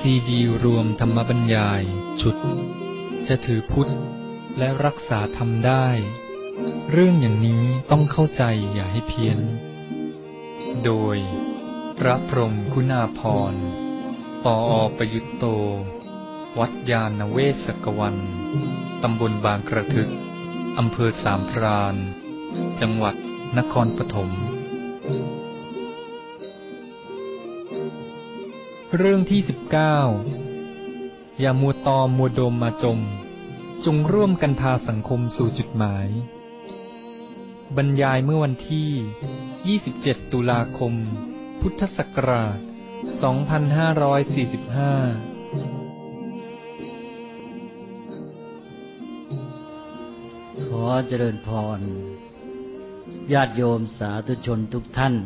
ซีดีรวมธรรมบรรยายชุดจะถือพุทธและรักษาธรรมได้เรื่องอย่างนี้ต้องเข้าใจอย่าให้เพี้ยนโดยพระพรหมคุณาภรณ์ ปอ.ประยุตโตวัดยาณเวศกวันตำบลบางกระทึกอำเภอสามพรานจังหวัดนครปฐมเรื่องที่19อย่ามัวตอมมัวโดมมาจมจงร่วมกันพาสังคมสู่จุดหมายบรรยายเมื่อวันที่27ตุลาคมพุทธศักราช2545 ขอเจริญพรญาติโยมสาธุชนทุกท่าน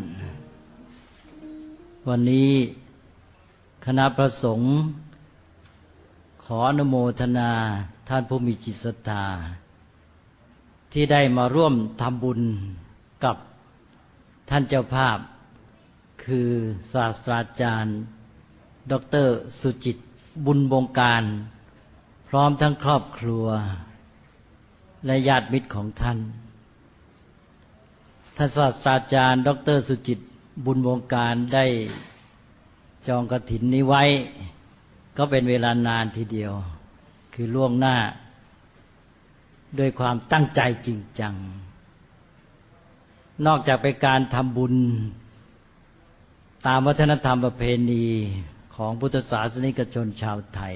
วันนี้คณะพระสงฆ์ขออนุโมทนาท่านผู้มีจิตศรัทธาที่ได้มาร่วมทำบุญกับท่านเจ้าภาพคือศาสตราจารย์ดร.สุจิตบุญบงการพร้อมทั้งครอบครัวและญาติมิตรของท่านศาสตราจารย์ดร.สุจิตบุญบงการได้จองกฐินนี้ไว้ก็เป็นเวลานานทีเดียวคือล่วงหน้าด้วยความตั้งใจจริงจังนอกจากเป็นการทำบุญตามวัฒนธรรมประเพณีของพุทธศาสนิกชนชาวไทย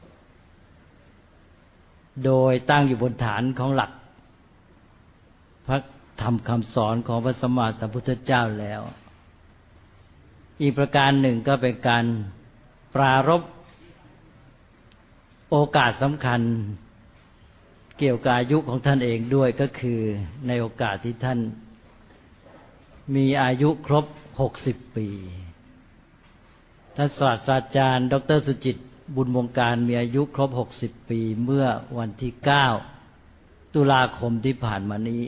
โดยตั้งอยู่บนฐานของหลักพระธรรมคำสอนของพระสัมมาสัมพุทธเจ้าแล้วอีกประการหนึ่งก็เป็นการปรารภโอกาสสำคัญเกี่ยวกับอายุของท่านเองด้วยก็คือในโอกาสที่ท่านมีอายุครบ60ปีท่านศาสตราจารย์ดร.สุจิตบุญวงการมีอายุครบ60ปีเมื่อวันที่9ตุลาคมที่ผ่านมานี้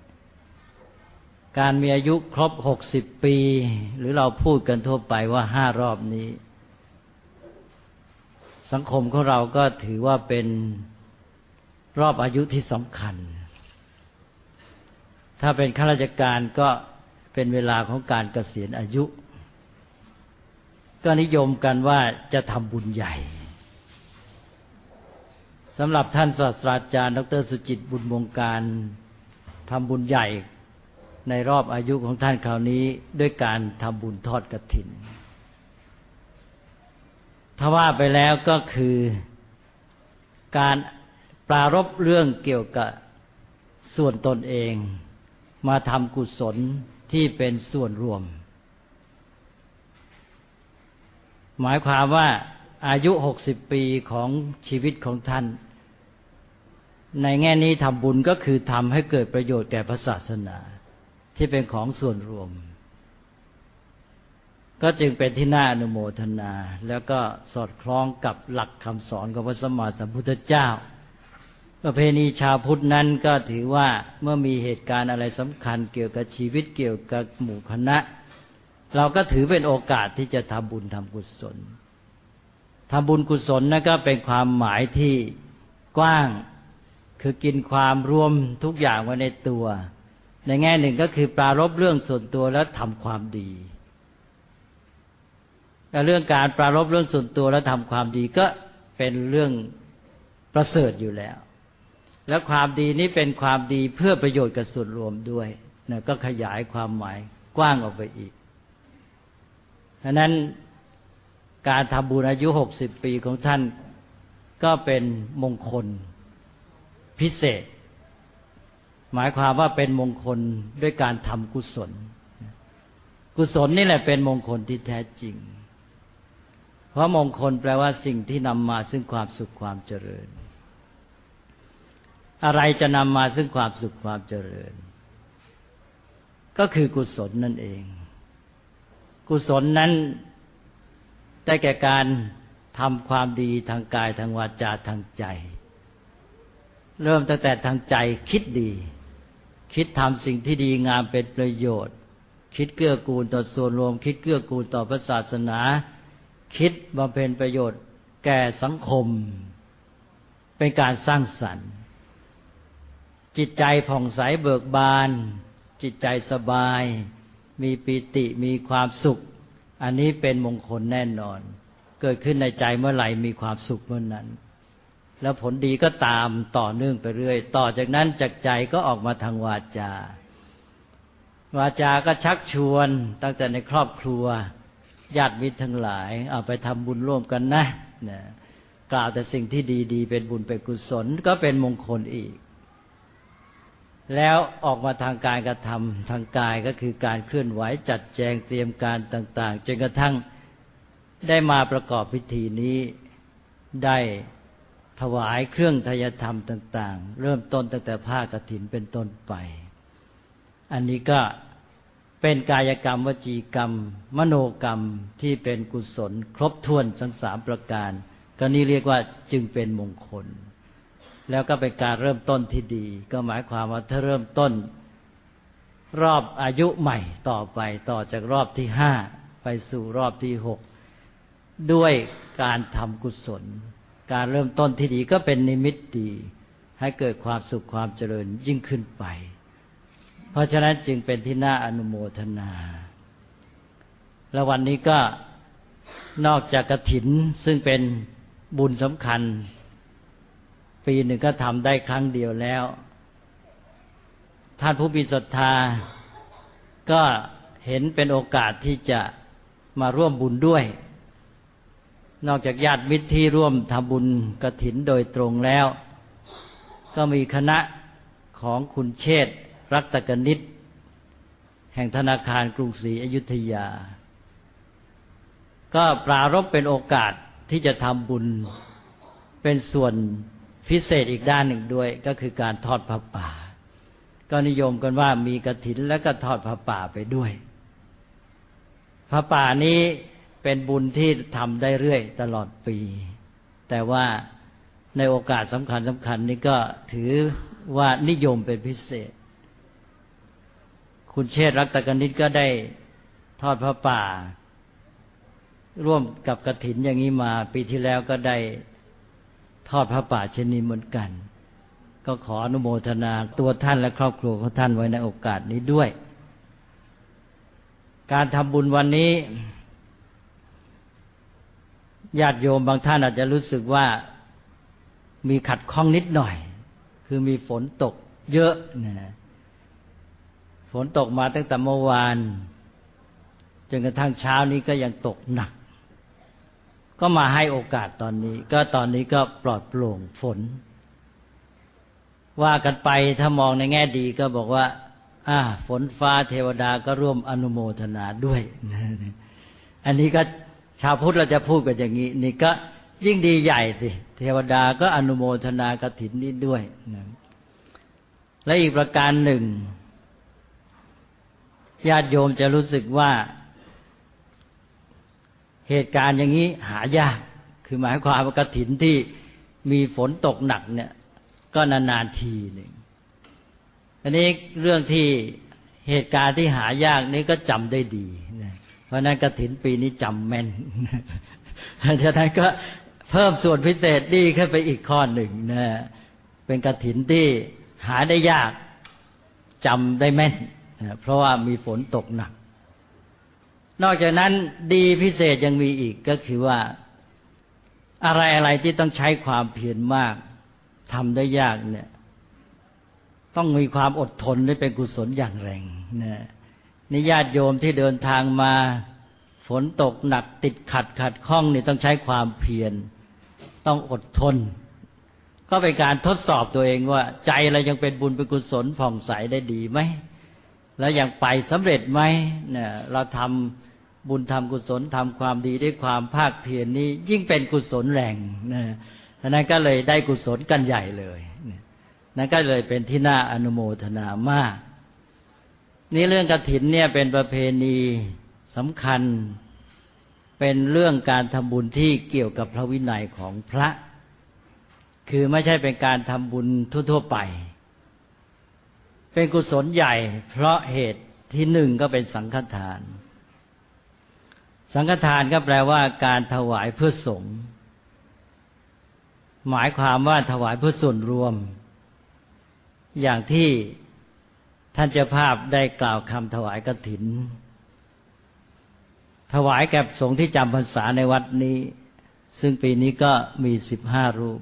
การมีอายุครบ60ปีหรือเราพูดกันทั่วไปว่า5รอบนี้สังคมของเราก็ถือว่าเป็นรอบอายุที่สำคัญถ้าเป็นข้าราชการก็เป็นเวลาของการเกษียณอายุก็นิยมกันว่าจะทำบุญใหญ่สำหรับท่านศาสตราจารย์ดร.สุจิตบุญวงการทำบุญใหญ่ในรอบอายุของท่านคราวนี้ด้วยการทำบุญทอดกฐินถ้าว่าไปแล้วก็คือการปรารภเรื่องเกี่ยวกับส่วนตนเองมาทำกุศลที่เป็นส่วนรวมหมายความว่าอายุ60ปีของชีวิตของท่านในแง่นี้ทำบุญก็คือทำให้เกิดประโยชน์แก่พระศาสนาที่เป็นของส่วนรวมก็จึงเป็นที่น่าอนุโมทนาแล้วก็สอดคล้องกับหลักคำสอนของพระสัมมาสัมพุทธเจ้าประเพณีชาวพุทธนั้นก็ถือว่าเมื่อมีเหตุการณ์อะไรสำคัญเกี่ยวกับชีวิตเกี่ยวกับหมู่คณะเราก็ถือเป็นโอกาสที่จะทำบุญทำกุศลทำบุญกุศลนั่นก็เป็นความหมายที่กว้างคือกินความรวมทุกอย่างไว้ในตัวในแง่หนึ่งก็คือปรารภเรื่องส่วนตัวแล้วทำความดีและเรื่องการปรารภเรื่องส่วนตัวแล้วทำความดีก็เป็นเรื่องประเสริฐอยู่แล้วและความดีนี้เป็นความดีเพื่อประโยชน์กับส่วนรวมด้วยนะก็ขยายความหมายกว้างออกไปอีกฉะนั้นการทำบุญอายุ60ปีของท่านก็เป็นมงคลพิเศษหมายความว่าเป็นมงคลด้วยการทำกุศลกุศลนี่แหละเป็นมงคลที่แท้จริงเพราะมงคลแปลว่าสิ่งที่นำมาซึ่งความสุขความเจริญอะไรจะนำมาซึ่งความสุขความเจริญก็คือกุศลนั่นเองกุศลนั้นได้แก่การทำความดีทางกายทางวาจาทางใจเริ่มตั้งแต่ทางใจคิดดีคิดทำสิ่งที่ดีงามเป็นประโยชน์คิดเกื้อกูลต่อส่วนรวมคิดเกื้อกูลต่อพระศาสนาคิดบำเพ็ญประโยชน์แก่สังคมเป็นการสร้างสรรค์จิตใจผ่องใสเบิกบานจิตใจสบายมีปิติมีความสุขอันนี้เป็นมงคลแน่นอนเกิดขึ้นในใจเมื่อไหร่มีความสุขเมื่อนั้นแล้วผลดีก็ตามต่อเนื่องไปเรื่อยต่อจากนั้นจากใจก็ออกมาทางวาจาวาจาก็ชักชวนตั้งแต่ในครอบครัวญาติมิตรทั้งหลายเอาไปทำบุญร่วมกันนะกล่าวแต่สิ่งที่ดีๆเป็นบุญเป็นกุศลก็เป็นมงคลอีกแล้วออกมาทางการกระทำทางกายก็คือการเคลื่อนไหวจัดแจงเตรียมการต่างๆจนกระทั่งได้มาประกอบพิธีนี้ได้ถวายเครื่องทายธรรมต่างๆเริ่มต้นตั้งแต่ผ้ากฐินเป็นต้นไปอันนี้ก็เป็นกายกรรมวจีกรรมมโนกรรมที่เป็นกุศลครบถ้วนทั้ง3ประการก็นี้เรียกว่าจึงเป็นมงคลแล้วก็เป็นการเริ่มต้นที่ดีก็หมายความว่าถ้าเริ่มต้นรอบอายุใหม่ต่อไปต่อจากรอบที่5ไปสู่รอบที่6ด้วยการทำกุศลการเริ่มต้นที่ดีก็เป็นนิมิตดีให้เกิดความสุขความเจริญยิ่งขึ้นไปเพราะฉะนั้นจึงเป็นที่น่าอนุโมทนาและวันนี้ก็นอกจากกฐินซึ่งเป็นบุญสำคัญปีหนึ่งก็ทำได้ครั้งเดียวแล้วท่านผู้มีศรัทธาก็เห็นเป็นโอกาสที่จะมาร่วมบุญด้วยนอกจากญาติมิตรที่ร่วมทำบุญกฐินโดยตรงแล้วก็มีคณะของคุณเชษฐ์รัตกนิษฐ์แห่งธนาคารกรุงศรีอยุธยาก็ปรารภเป็นโอกาสที่จะทำบุญเป็นส่วนพิเศษอีกด้านหนึ่งด้วยก็คือการทอดผ้าป่าก็นิยมกันว่ามีกฐินแล้วก็ทอดผ้าป่าไปด้วยผ้าป่านี้เป็นบุญที่ทำได้เรื่อยตลอดปีแต่ว่าในโอกาสสำคัญนี้ก็ถือว่านิยมเป็นพิเศษคุณเชษฐ์รัตกนิษฐ์ก็ได้ทอดผ้าป่าร่วมกับกฐินอย่างนี้มาปีที่แล้วก็ได้ทอดผ้าป่าเช่นนี้เหมือนกันก็ขออนุโมทนาตัวท่านและครอบครัวของท่านไว้ในโอกาสนี้ด้วยการทำบุญวันนี้ญาติโยมบางท่านอาจจะรู้สึกว่ามีขัดข้องนิดหน่อยคือมีฝนตกเยอะนะฝนตกมาตั้งแต่เมื่อวานจนกระทั่งเช้านี้ก็ยังตกหนักก็มาให้โอกาสตอนนี้ก็ปลอดโปร่งฝนว่ากันไปถ้ามองในแง่ดีก็บอกว่าฝนฟ้าเทวดาก็ร่วมอนุโมทนาด้วยอันนี้ก็ชาวพุทธเราจะพูดกันอย่างนี้นี่ก็ยิ่งดีใหญ่สิเทวดาก็อนุโมทนากฐินนี้ด้วยและอีกประการหนึ่งญาติโยมจะรู้สึกว่าเหตุการณ์อย่างนี้หายากคือหมายความว่ากฐินที่มีฝนตกหนักเนี่ยก็นานๆทีหนึ่งอันนี้เรื่องที่เหตุการณ์ที่หายากนี้ก็จำได้ดีเพราะนั้นกฐินปีนี้จำแม่นฉะนั้นก็เพิ่มส่วนพิเศษดีขึ้นไปอีกข้อหนึ่งนะเป็นกฐินที่หาได้ยากจำได้แม่นเพราะว่ามีฝนตกหนักนอกจากนั้นดีพิเศษยังมีอีกก็คือว่าอะไรที่ต้องใช้ความเพียรมากทำได้ยากเนี่ยต้องมีความอดทนได้เป็นกุศลอย่างแรงนะนี่ญาติโยมที่เดินทางมาฝนตกหนักติดขัดข้องนี่ต้องใช้ความเพียรต้องอดทนก็เป็นการทดสอบตัวเองว่าใจเรายังเป็นบุญเป็นกุศลผ่องใสได้ดีไหมแล้วยังไปสำเร็จไหมเนี่ยเราทำบุญทำกุศลทำความดีด้วยความภาคเพียรนี้ยิ่งเป็นกุศลแรงนะฉะนั้นก็เลยได้กุศลกันใหญ่เลยนั่นก็เลยเป็นที่น่าอนุโมทนามากนี่เรื่องกฐินเนี่ยเป็นประเพณีสำคัญเป็นเรื่องการทำบุญที่เกี่ยวกับพระวินัยของพระคือไม่ใช่เป็นการทำบุญทั่วๆไปเป็นกุศลใหญ่เพราะเหตุที่หนึ่งก็เป็นสังฆทานสังฆทานก็แปลว่าการถวายเพื่อสงฆ์หมายความว่าถวายเพื่อส่วนรวมอย่างที่ท่านเจ้าภาพได้กล่าวคำถวายกฐินถวายแก่สงฆ์ที่จำพรรษาในวัดนี้ซึ่งปีนี้ก็มี15 รูป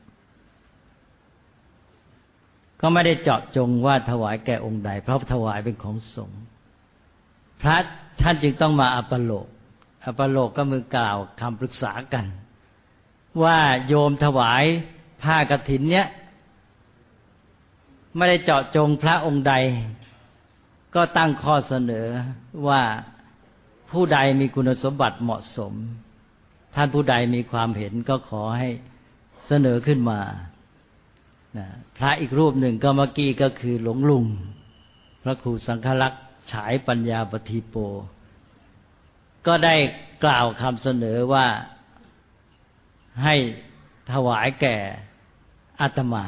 ก็ไม่ได้เจาะจงว่าถวายแก่องค์ใดเพราะถวายเป็นของสงฆ์พระท่านจึงต้องมาอัปโลกก็มือกล่าวคำปรึกษากันว่าโยมถวายผ้ากฐินเนี้ยไม่ได้เจาะจงพระองค์ใดก็ตั้งข้อเสนอว่าผู้ใดมีคุณสมบัติเหมาะสมท่านผู้ใดมีความเห็นก็ขอให้เสนอขึ้นมาพระอีกรูปหนึ่งก็เมื่อกี้ก็คือหลวงลุงพระครูสังฆลักษณ์ฉายปัญญาปฏิโปก็ได้กล่าวคำเสนอว่าให้ถวายแก่อาตมา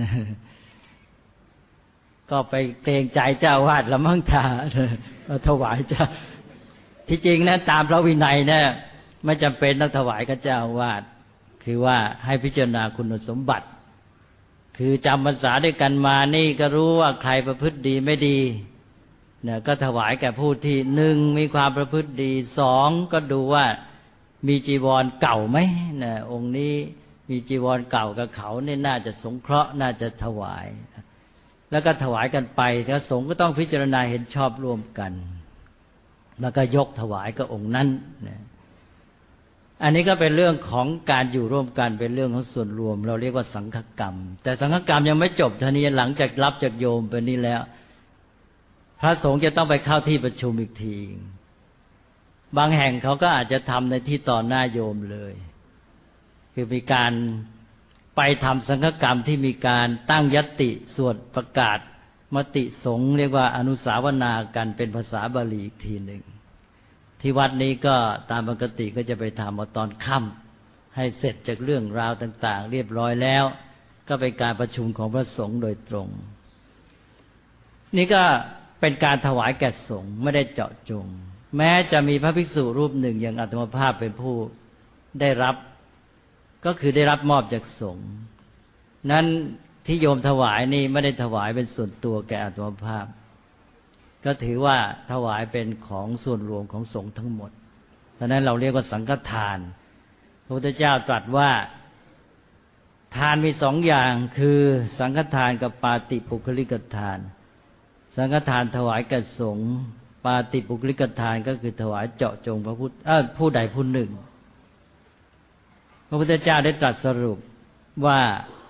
ก็ไปเกรงใจเจ้าวาดละมั่งท่าถวายเจ้าที่จริงนะตามพระวินัยเนี่ยไม่จำเป็นต้องถวายกับเจ้าวาดคือว่าให้พิจารณาคุณสมบัติคือจำพรรษาด้วยกันมานี่ก็รู้ว่าใครประพฤติดีไม่ดีเนี่ยก็ถวายแก่ผู้ที่1มีความประพฤติดี2ก็ดูว่ามีจีวรเก่าไหมเนี่ยองค์นี้มีจีวรเก่ากับเขาเนี่ยน่าจะสงเคราะห์น่าจะถวายแล้วก็ถวายกันไปถ้าสงฆ์ก็ต้องพิจารณาเห็นชอบร่วมกันแล้วก็ยกถวายกับองค์นั้นอันนี้ก็เป็นเรื่องของการอยู่ร่วมกันเป็นเรื่องของส่วนรวมเราเรียกว่าสังฆกรรมแต่สังฆกรรมยังไม่จบเท่านี้หลังจากรับจากโยมไปนี้แล้วพระสงฆ์จะต้องไปเข้าที่ประชุมอีกทีบางแห่งเขาก็อาจจะทำในที่ต่อหน้าโยมเลยคือมีการไปทำสังฆกรรมที่มีการตั้งญัตติสวดประกาศมติสงฆ์เรียกว่าอนุสาวนากันเป็นภาษาบาลีอีกทีหนึ่งที่วัดนี้ก็ตามปกติก็จะไปทำเอาตอนค่ำให้เสร็จจากเรื่องราวต่างๆเรียบร้อยแล้วก็เป็นการประชุมของพระสงฆ์โดยตรงนี่ก็เป็นการถวายแก่สงฆ์ไม่ได้เจาะจงแม้จะมีพระภิกษุรูปหนึ่งอย่างอาตมาภาพเป็นผู้ได้รับก็คือได้รับมอบจากสงฆ์นั้นที่โยมถวายนี่ไม่ได้ถวายเป็นส่วนตัวแก่อาตมาภาพก็ถือว่าถวายเป็นของส่วนรวมของสงฆ์ทั้งหมดเพราะนั้นเราเรียกว่าสังฆทานพระพุทธเจ้าตรัสว่าทานมี2 อย่างคือสังฆทานกับปาติปุคลิกทานสังฆทานถวายแก่สงฆ์ปาติปุคลิกทานก็คือถวายเจาะจงผู้ใดผู้หนึ่งพระพุทธเจ้าได้ตรัสสรุปว่า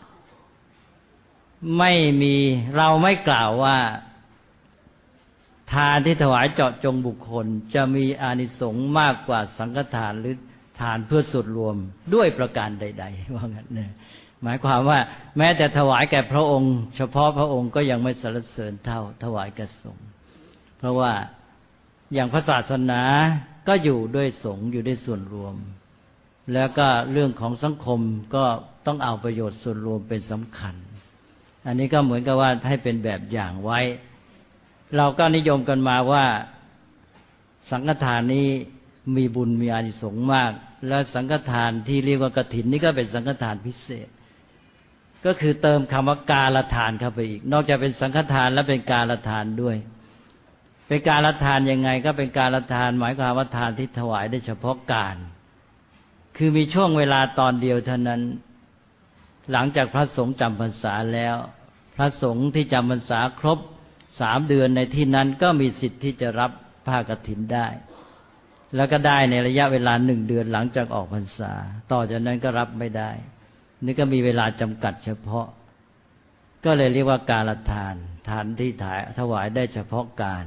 ไม่มีเราไม่กล่าวว่าทานที่ถวายเจาะจงบุคคลจะมีอานิสงส์มากกว่าสังฆทานหรือทานเพื่อส่วนรวมด้วยประการใดๆว่างั้นเนี่ยหมายความว่าแม้แต่ถวายแก่พระองค์เฉพาะพระองค์ก็ยังไม่สรรเสริญเท่าถวายแก่สงฆ์เพราะว่าอย่างพระศาสนาก็อยู่ด้วยสงฆ์อยู่ด้วยส่วนรวมแล้วก็เรื่องของสังคมก็ต้องเอาประโยชน์ส่วนรวมเป็นสำคัญอันนี้ก็เหมือนกับว่าให้เป็นแบบอย่างไว้เราก็นิยมกันมาว่าสังฆทานนี้มีบุญมีอานิสงส์มากและสังฆทานที่เรียกว่ากฐินนี่ก็เป็นสังฆทานพิเศษก็คือเติมคำว่ากาลทานเข้าไปอีกนอกจากเป็นสังฆทานแล้วเป็นกาลทานด้วยเป็นกาลทานยังไงก็เป็นกาลทานหมายความว่าทานที่ถวายได้เฉพาะการคือมีช่วงเวลาตอนเดียวเท่านั้นหลังจากพระสงฆ์จำพรรษาแล้วพระสงฆ์ที่จำพรรษาครบ3 เดือนในที่นั้นก็มีสิทธิ์ที่จะรับผ้ากฐินได้แล้วก็ได้ในระยะเวลา1 เดือนหลังจากออกพรรษาต่อจากนั้นก็รับไม่ได้นี่ก็มีเวลาจำกัดเฉพาะก็เลยเรียกว่ากาลทานทานที่ถวายได้เฉพาะการ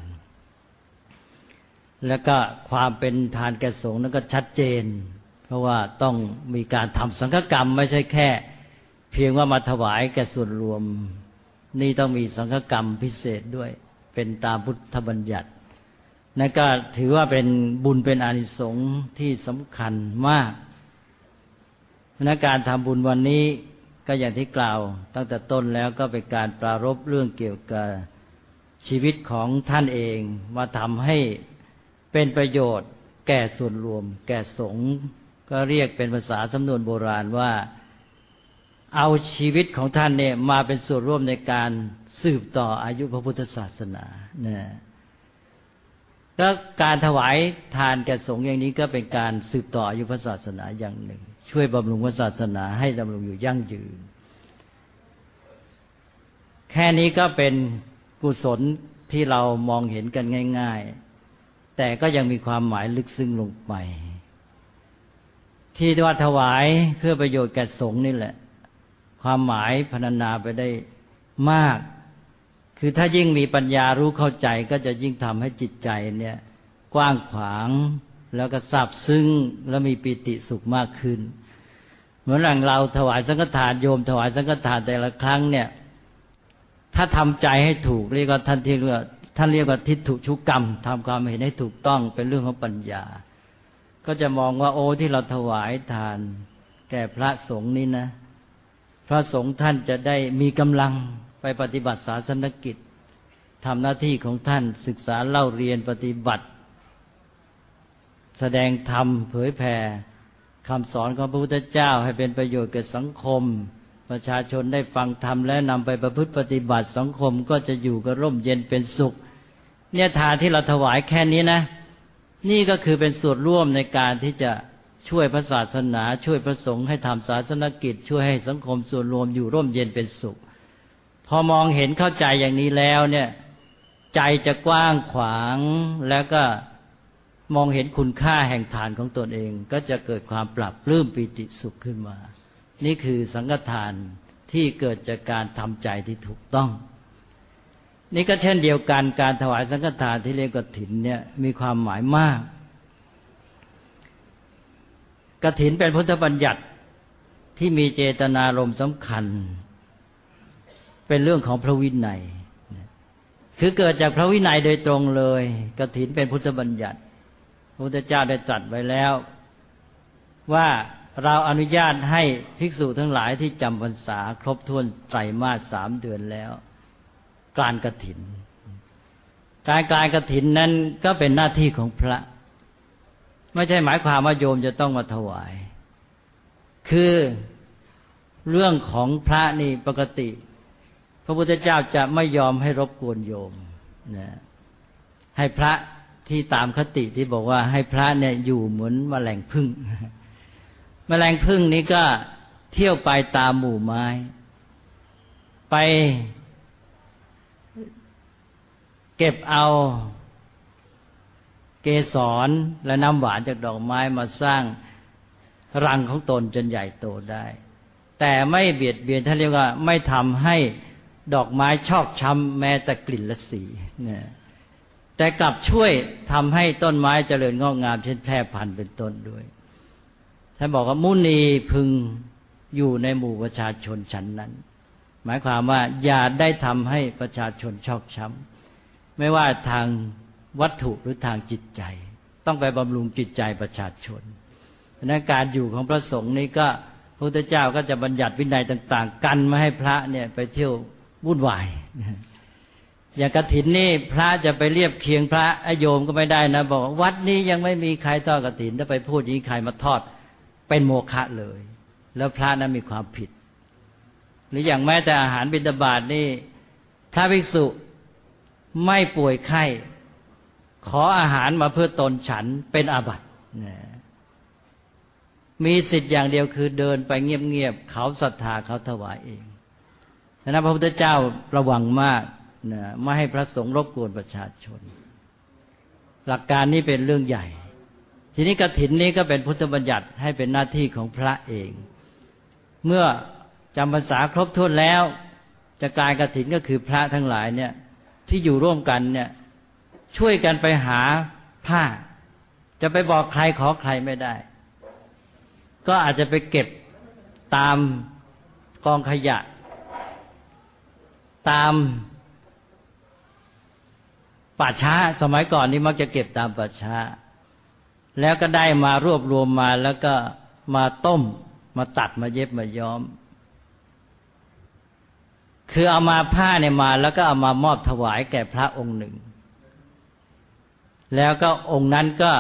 แล้วก็ความเป็นทานแก่สงฆ์นั้นก็ชัดเจนเพราะว่าต้องมีการทำสังฆกรรมไม่ใช่แค่เพียงว่ามาถวายแก่ส่วนรวมนี่ต้องมีสังฆกรรมพิเศษด้วยเป็นตามพุทธบัญญัตินั่นก็ถือว่าเป็นบุญเป็นอานิสงส์ที่สำคัญมากในการทำบุญวันนี้ก็อย่างที่กล่าวตั้งแต่ต้นแล้วก็เป็นการปรารภเรื่องเกี่ยวกับชีวิตของท่านเองมาทำให้เป็นประโยชน์แก่ส่วนรวมแก่สงฆ์ก็เรียกเป็นภาษาสำนวนโบราณว่าเอาชีวิตของท่านเนี่ยมาเป็นส่วนร่วมในการสืบต่ออายุพระพุทธศาสนาเนี่ยก็การถวายทานแก่สงฆ์อย่างนี้ก็เป็นการสืบต่ออายุพระศาสนาอย่างหนึ่งช่วยบำรุงพระศาสนาให้ดำรงอยู่ยั่งยืนแค่นี้ก็เป็นกุศลที่เรามองเห็นกันง่ายๆแต่ก็ยังมีความหมายลึกซึ้งลงไปที่ว่าถวายเพื่อประโยชน์แก่สงฆ์นี่แหละความหมายพรรณนาไปได้มากคือถ้ายิ่งมีปัญญารู้เข้าใจก็จะยิ่งทำให้จิตใจเนี่ยกว้างขวางแล้วก็ซาบซึ้งและมีปิติสุขมากขึ้นเหมือนอย่างเราถวายสังฆทานโยมถวายสังฆทานแต่ละครั้งเนี่ยถ้าทำใจให้ถูกเรียกว่าท่านเรียกว่าทิฏฐุชุกรรมทำความเห็นให้ถูกต้องเป็นเรื่องของปัญญาก็จะมองว่าโอ้ที่เราถวายทานแก่พระสงฆ์นี่นะพระสงฆ์ท่านจะได้มีกำลังไปปฏิบัติศาสนกิจทำหน้าที่ของท่านศึกษาเล่าเรียนปฏิบัติแสดงธรรมเผยแผ่คำสอนของพระพุทธเจ้าให้เป็นประโยชน์แก่สังคมประชาชนได้ฟังธรรมและนำไปประพฤติปฏิบัติสังคมก็จะอยู่กับร่มเย็นเป็นสุขเนี่ยทานที่เราถวายแค่นี้นะนี่ก็คือเป็นส่วนร่วมในการที่จะช่วยพระศาสนาช่วยพระสงฆ์ให้ทำศาสนกิจช่วยให้สังคมส่วนรวมอยู่ร่มเย็นเป็นสุขพอมองเห็นเข้าใจอย่างนี้แล้วเนี่ยใจจะกว้างขวางแล้วก็มองเห็นคุณค่าแห่งทานของตนเองก็จะเกิดความปรับปลื้มปิติสุขขึ้นมานี่คือสังฆทานที่เกิดจากการทำใจที่ถูกต้องนี่ก็เช่นเดียวกันการถวายสังฆทานที่เรียกกฐินเนี่ยมีความหมายมากกฐินเป็นพุทธบัญญัติที่มีเจตนารมณ์สำคัญเป็นเรื่องของพระวินัยคือเกิดจากพระวินัยโดยตรงเลยกฐินเป็นพุทธบัญญัติพระพุทธเจ้าได้ตรัสไว้แล้วว่าเราอนุญาตให้ภิกษุทั้งหลายที่จำพรรษาครบถ้วนไตรมาส3 เดือนแล้วกลานกฐินการกลานกฐินนั้นก็เป็นหน้าที่ของพระไม่ใช่หมายความว่าโยมจะต้องมาถวายคือเรื่องของพระนี่ปกติพระพุทธเจ้าจะไม่ยอมให้รบกวนโยมนะให้พระที่ตามคติที่บอกว่าให้พระเนี่ยอยู่เหมือนแมลงผึ้งแมลงผึ้งนี้ก็เที่ยวไปตามหมู่ไม้ไปเก็บเอาเกสรและน้ำหวานจากดอกไม้มาสร้างรังของตนจนใหญ่โตได้แต่ไม่เบียดเบียนท่านเรียกว่าไม่ทำให้ดอกไม้ชอกช้ำแม้แต่กลิ่นและสีเนี่ยแต่กลับช่วยทำให้ต้นไม้เจริญงอกงามเช่นแพร่พันธุ์เป็นต้นด้วยท่านบอกว่ามุนีพึงอยู่ในหมู่ประชาชนฉันนั้นหมายความว่าอย่าได้ทำให้ประชาชนชอกช้ำไม่ว่าทางวัตถุหรือทางจิตใจต้องไปบำรุงจิตใจประชาชนดังนั้นการอยู่ของพระสงฆ์นี้ก็พระพุทธเจ้าก็จะบัญญัติวินัยต่างๆกันไม่ให้พระเนี่ยไปเที่ยววุ่นวายอย่างกฐินนี่พระจะไปเรียบเคียงพระโยมก็ไม่ได้นะบอกวัดนี้ยังไม่มีใครทอดกฐินถ้าไปพูดอย่างนี้ใครมาทอดเป็นโมฆะเลยแล้วพระนั้นมีความผิดหรืออย่างแม้แต่อาหารบิณฑบาตนี่พระภิกษุไม่ป่วยไข้ขออาหารมาเพื่อตนฉันเป็นอาบัติมีสิทธิ์อย่างเดียวคือเดินไปเงียบๆเขาศรัทธาเขาถวายเองดังนั้นพระพุทธเจ้าระวังมากไม่ให้พระสงฆ์รบกวนประชาชนหลักการนี้เป็นเรื่องใหญ่ทีนี้กฐินนี้ก็เป็นพุทธบัญญัติให้เป็นหน้าที่ของพระเองเมื่อจำพรรษาครบถ้วนแล้วจะกลายกฐินก็คือพระทั้งหลายเนี่ยที่อยู่ร่วมกันเนี่ยช่วยกันไปหาผ้าจะไปบอกใครขอใครไม่ได้ก็อาจจะไปเก็บตามกองขยะตามป่าช้าสมัยก่อนนี่มักจะเก็บตามป่าช้าแล้วก็ได้มารวบรวมมาแล้วก็มาต้มมาตัดมาเย็บมาย้อมคือเอามาผ้าเนี่ยมาแล้วก็เอามามอบถวายแก่พระองค์หนึ่งแล้วก็องค์นั้นก็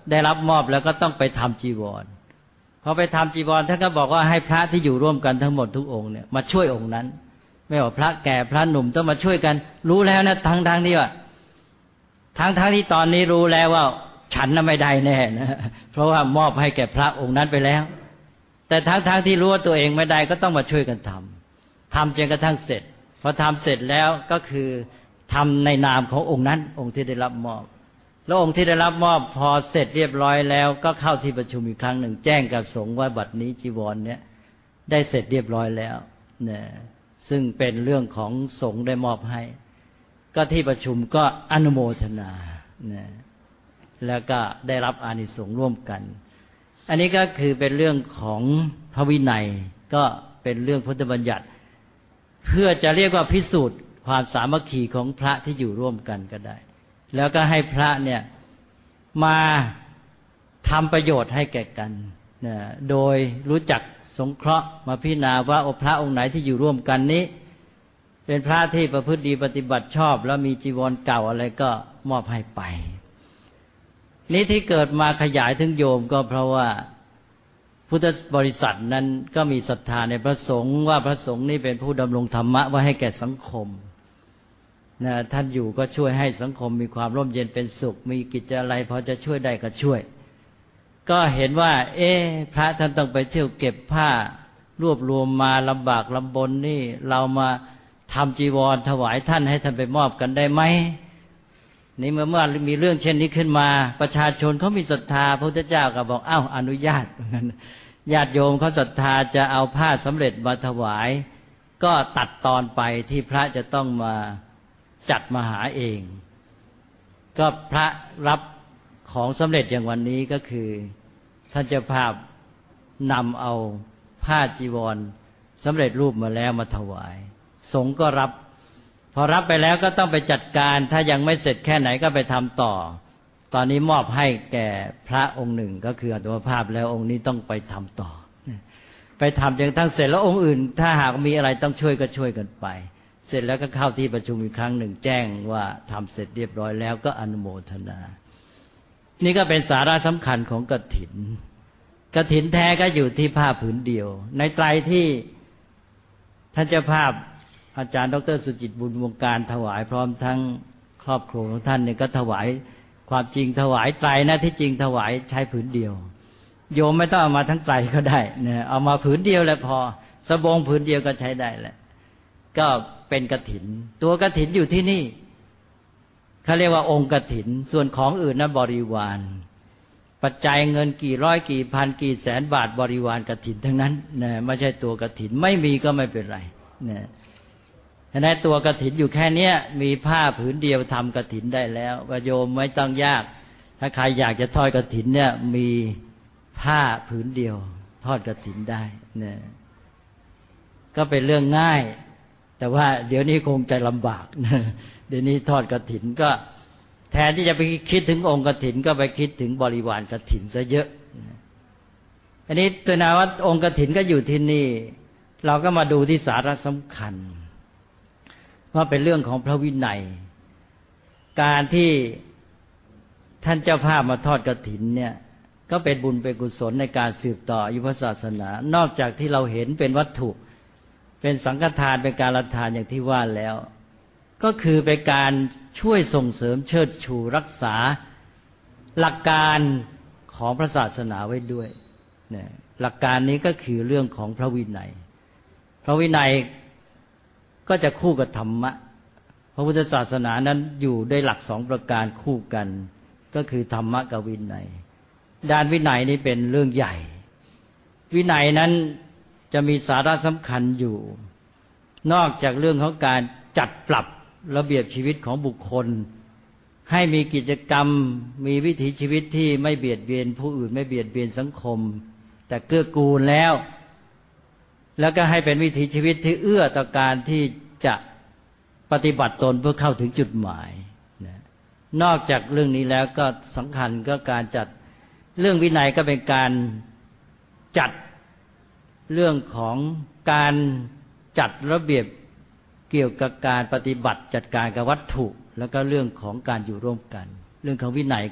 ได้รับมอบแล้วก็ต้องไปทำจีวรพอไปทำจีวรท่านก็บอกว่าให้พระที่อยู่ร่วมกันทั้งหมดทุกองค์เนี่ยมาช่วยองค์นั้นไม่ว่าพระแก่พระหนุ่มต้องมาช่วยกันรู้แล้วนะทั้งที่ว่าทั้งที่ตอนนี้รู้แล้วว่าฉันน่ะไม่ได้แน่นะเพราะว่ามอบให้แก่พระองค์นั้นไปแล้วแต่ทั้งที่รู้ว่าตัวเองไม่ได้ก็ต้องมาช่วยกันทำจนกระทั่งเสร็จพอทำเสร็จแล้วก็คือทำในนามขององค์นั้นองค์ที่ได้รับมอบแล้วองค์ที่ได้รับมอบพอเสร็จเรียบร้อยแล้วก็เข้าที่ประชุมอีกครั้งหนึ่งแจ้งกับสงฆ์ว่าบัดนี้จีวรเนี่ยได้เสร็จเรียบร้อยแล้วเนี่ยซึ่งเป็นเรื่องของสงฆ์ได้มอบให้ก็ที่ประชุมก็อนุโมทนาเนี่ยแล้วก็ได้รับอานิสงส์ร่วมกันอันนี้ก็คือเป็นเรื่องของพระวินัยก็เป็นเรื่องพุทธบัญญัติเพื่อจะเรียกว่าพิสูจน์ความสามัคคีของพระที่อยู่ร่วมกันก็ได้แล้วก็ให้พระเนี่ยมาทำประโยชน์ให้แก่กันนะโดยรู้จักสงเคราะห์มาพิจารณาว่าพระองค์ไหนที่อยู่ร่วมกันนี้เป็นพระที่ประพฤติดีปฏิบัติชอบแล้วมีจีวรเก่าอะไรก็มอบให้ไปนี้ที่เกิดมาขยายถึงโยมก็เพราะว่าพุทธบริษัทนั้นก็มีศรัทธาในพระสงฆ์ว่าพระสงฆ์นี่เป็นผู้ดำรงธรรมะไว้ให้แก่สังคมนะท่านอยู่ก็ช่วยให้สังคมมีความร่มเย็นเป็นสุขมีกิจอะไรพอจะช่วยได้ก็ช่วยก็เห็นว่าพระท่านต้องไปเที่ยวเก็บผ้ารวบรวมมาลำบากลำบนนี่เรามาทำจีวรถวายท่านให้ท่านไปมอบกันได้ไหมนี่เมื่อมีเรื่องเช่นนี้ขึ้นมาประชาชนเขามีศรัทธาพระพุทธเจ้าก็บอกอนุญาตญาติโยมเขาศรัทธาจะเอาผ้าสำเร็จมาถวายก็ตัดตอนไปที่พระจะต้องมาจัดมาหาเองก็พระรับของสำเร็จอย่างวันนี้ก็คือท่านเจ้าภาพนำเอาผ้าจีวรสำเร็จรูปมาแล้วมาถวายสงฆ์ก็รับพอรับไปแล้วก็ต้องไปจัดการถ้ายังไม่เสร็จแค่ไหนก็ไปทำต่อตอนนี้มอบให้แก่พระองค์หนึ่งก็คืออัตมภาพแล้วองค์นี้ต้องไปทำต่อไปทำจนทั้งเสร็จแล้วองค์อื่นถ้าหากมีอะไรต้องช่วยก็ช่วยกันไปเสร็จแล้วก็เข้าที่ประชุมอีกครั้งหนึ่งแจ้งว่าทำเสร็จเรียบร้อยแล้วก็อนุโมทนานี่ก็เป็นสาระสำคัญของกฐินแท้ก็อยู่ที่ผ้าผืนเดียวในไตรที่ท่านเจ้าภาพอาจารย์ดร.สุจิตบุญวงการถวายพร้อมทั้งครอบครัวของท่านเนี่ยก็ถวายความจริงถวายไตรนะที่จริงถวายใช้ผืนเดียวโยมไม่ต้องเอามาทั้งไตรก็ได้เนี่ยเอามาผืนเดียวแล้วพอสบงผืนเดียวก็ใช้ได้แหละก็เป็นกฐินตัวกฐินอยู่ที่นี่เขาเรียกว่าองค์กฐินส่วนของอื่นนั้นบริวารปัจจัยเงินกี่ร้อยกี่พันกี่แสนบาทบริวารกฐินทั้งนั้นนะไม่ใช่ตัวกฐินไม่มีก็ไม่เป็นไรนะฉะนั้นตัวกฐินอยู่แค่นี้มีผ้าผืนเดียวทำกฐินได้แล้วโยมไม่ต้องยากถ้าใครอยากจะทอดกฐินเนี่ยมีผ้าผืนเดียวทอดกฐินได้นะก็เป็นเรื่องง่ายแต่ว่าเดี๋ยวนี้คงจะลำบากนะเดี๋ยวนี้ทอดกฐินก็แทนที่จะไปคิดถึงองค์กฐินก็ไปคิดถึงบริวารกฐินซะเยอะอันนี้ตัวนาว่าองค์กฐินก็อยู่ที่นี่เราก็มาดูที่สาระสำคัญว่าเป็นเรื่องของพระวินัยการที่ท่านเจ้าภาพมาทอดกฐินเนี่ยก็เป็นบุญเป็นกุศลในการสืบต่ออายุพระศาสนานอกจากที่เราเห็นเป็นวัตถุเป็นสังฆทานเป็นการละทานอย่างที่ว่าแล้วก็คือเป็นการช่วยส่งเสริมเชิดชูรักษาหลักการของพระศาสนาไว้ด้วยเนี่ยหลักการนี้ก็คือเรื่องของพระวินัยพระวินัยก็จะคู่กับธรรมะพระพุทธศาสนานั้นอยู่ด้วยหลักสองประการคู่กันก็คือธรรมะกับวินัยด้านวินัยนี้เป็นเรื่องใหญ่วินัยนั้นจะมีสาระสำคัญอยู่นอกจากเรื่องของการจัดปรับระเบียบชีวิตของบุคคลให้มีกิจกรรมมีวิถีชีวิตที่ไม่เบียดเบียนผู้อื่นไม่เบียดเบียนสังคมแต่เกื้อกูลแล้วก็ให้เป็นวิถีชีวิตที่เอื้อต่อการที่จะปฏิบัติตนเพื่อเข้าถึงจุดหมายนอกจากเรื่องนี้แล้วก็สำคัญก็การจัดเรื่องวินัยก็เป็นการจัดเรื่องของการจัดระเบียบเกี่ยวกับการปฏิบัติจัดการกับวัตถุแล้วก็เรื่องของการอยู่ร่วมกันเรื่องของวินัยก็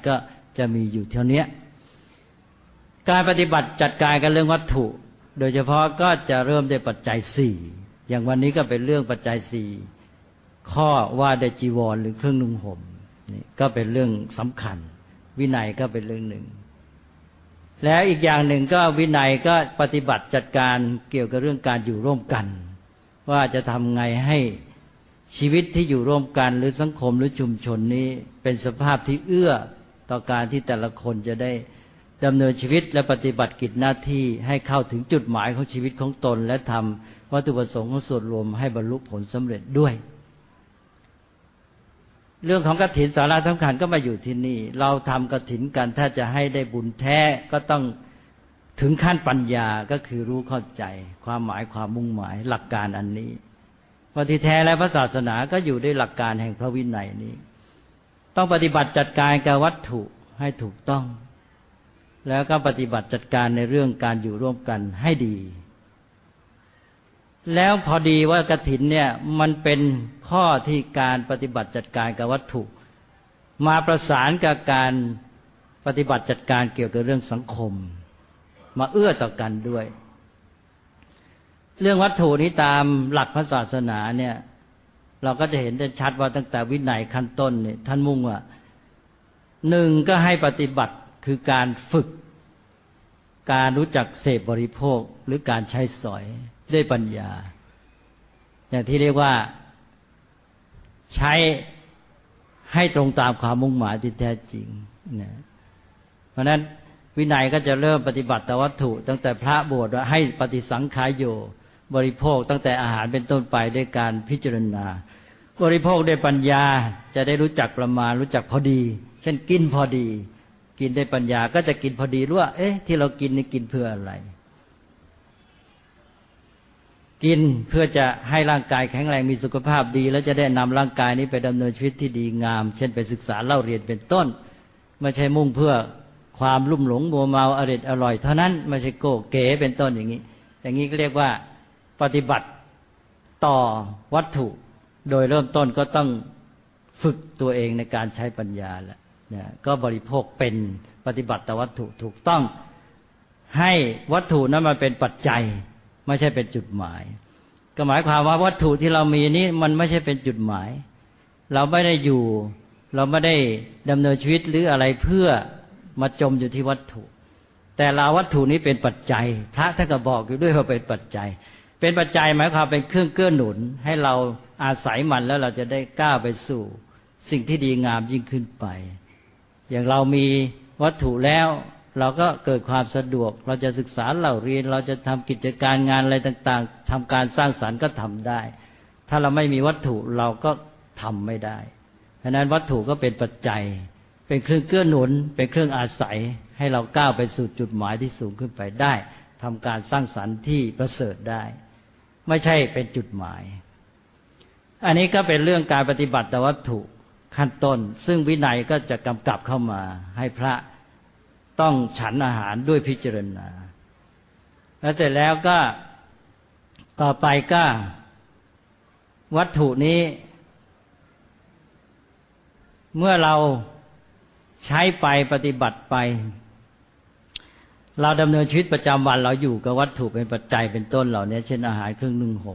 จะมีอยู่เท่านี้การปฏิบัติจัดการกับเรื่องวัตถุโดยเฉพาะก็จะเริ่มด้วยปัจจัยสี่อย่างวันนี้ก็เป็นเรื่องปัจจัยสี่ข้อว่าด้วยจีวรหรือเครื่องนุ่งห่มนี่ก็เป็นเรื่องสำคัญวินัยก็เป็นเรื่องหนึ่งแล้วอีกอย่างหนึ่งก็วินัยก็ปฏิบัติจัดการเกี่ยวกับเรื่องการอยู่ร่วมกันว่าจะทำไงให้ชีวิตที่อยู่ร่วมกันหรือสังคมหรือชุมชนนี้เป็นสภาพที่เอื้อต่อการที่แต่ละคนจะได้ดำเนินชีวิตและปฏิบัติกิจหน้าที่ให้เข้าถึงจุดหมายของชีวิตของตนและทำวัตถุประสงค์ของส่วนรวมให้บรรลุผลสำเร็จด้วยเรื่องของกฐินสาระสำคัญก็มาอยู่ที่นี่เราทำกฐินกันถ้าจะให้ได้บุญแท้ก็ต้องถึงขั้นปัญญาก็คือรู้เข้าใจความหมายความมุ่งหมายหลักการอันนี้ว่าที่แท้และพระศาสนาก็อยู่ด้วยหลักการแห่งพระวินัยนี้ต้องปฏิบัติจัดการกับวัตถุให้ถูกต้องแล้วก็ปฏิบัติจัดการในเรื่องการอยู่ร่วมกันให้ดีแล้วพอดีว่ากฐินเนี่ยมันเป็นข้อที่การปฏิบัติจัดการกับวัตถุมาประสานกับการปฏิบัติจัดการเกี่ยวกับเรื่องสังคมมาเอื้อต่อกันด้วยเรื่องวัตถุนี้ตามหลักพระศาสนาเนี่ยเราก็จะเห็นได้ชัดว่าตั้งแต่วินัยขั้นต้นเนี่ยท่านมุ่งว่าหนึ่งก็ให้ปฏิบัติคือการฝึกการรู้จักเสพบริโภคหรือการใช้สอยด้วยปัญญาอย่างที่เรียกว่าใช้ให้ตรงตามความมุ่งหมายที่แท้จริงนะเพราะนั้นวินัยก็จะเริ่มปฏิบัติต่อวัตถุตั้งแต่พระบวชว่าให้ปฏิสังขายโยบริโภคตั้งแต่อาหารเป็นต้นไปด้วยการพิจารณาบริโภคด้วยปัญญาจะได้รู้จักประมาณรู้จักพอดีเช่นกินพอดีกินด้วยปัญญาก็จะกินพอดีรู้ว่าที่เรากินนี่กินเพื่ออะไรกินเพื่อจะให้ร่างกายแข็งแรงมีสุขภาพดีแล้วจะได้นำร่างกายนี้ไปดำเนินชีวิตที่ดีงามเช่นไปศึกษาเล่าเรียนเป็นต้นไม่ใช่มุ่งเพื่อความลุ่มหลงมัวเมาอร่อยเท่านั้นไม่ใช่โก้เก๋เป็นต้นอย่างนี้ก็เรียกว่าปฏิบัติต่อวัตถุโดยเริ่มต้นก็ต้องฝึกตัวเองในการใช้ปัญญาแล้วเนี่ยก็บริโภคเป็นปฏิบัติต่อวัตถุถูกต้องให้วัตถุนั้นมาเป็นปัจจัยไม่ใช่เป็นจุดหมายก็หมายความว่าวัตถุที่เรามีนี้มันไม่ใช่เป็นจุดหมายเราไม่ได้อยู่เราไม่ได้ดำเนินชีวิตหรืออะไรเพื่อมาจมอยู่ที่วัตถุแต่เราวัตถุนี้เป็นปัจจัยพระท่านก็บอกอยู่ด้วยว่าเป็นปัจจัยเป็นปัจจัยหมายความเป็นเครื่องเกื้อหนุนให้เราอาศัยมันแล้วเราจะได้ก้าวไปสู่สิ่งที่ดีงามยิ่งขึ้นไปอย่างเรามีวัตถุแล้วเราก็เกิดความสะดวกเราจะศึกษาเล่าเรียนเราจะทำกิจการงานอะไรต่างๆทำการสร้างสรรค์ก็ทำได้ถ้าเราไม่มีวัตถุเราก็ทำไม่ได้เพราะนั้นวัตถุก็เป็นปัจจัยเป็นเครื่องเกื้อหนุนเป็นเครื่องอาศัยให้เราก้าวไปสู่จุดหมายที่สูงขึ้นไปได้ทำการสร้างสรรค์ที่ประเสริฐได้ไม่ใช่เป็นจุดหมายอันนี้ก็เป็นเรื่องการปฏิบัติต่อวัตถุขั้นต้นซึ่งวินัยก็จะกำกับเข้ามาให้พระต้องฉันอาหารด้วยพิจารณาแล้วเสร็จแล้วก็ต่อไปก็วัตถุนี้เมื่อเราใช้ไปปฏิบัติไปเราดำเนินชีวิตประจำวันเราอยู่กับวัตถุเป็นปัจจัยเป็นต้นเหล่านี้เช่นอาหารเครื่องนึ่งห่ม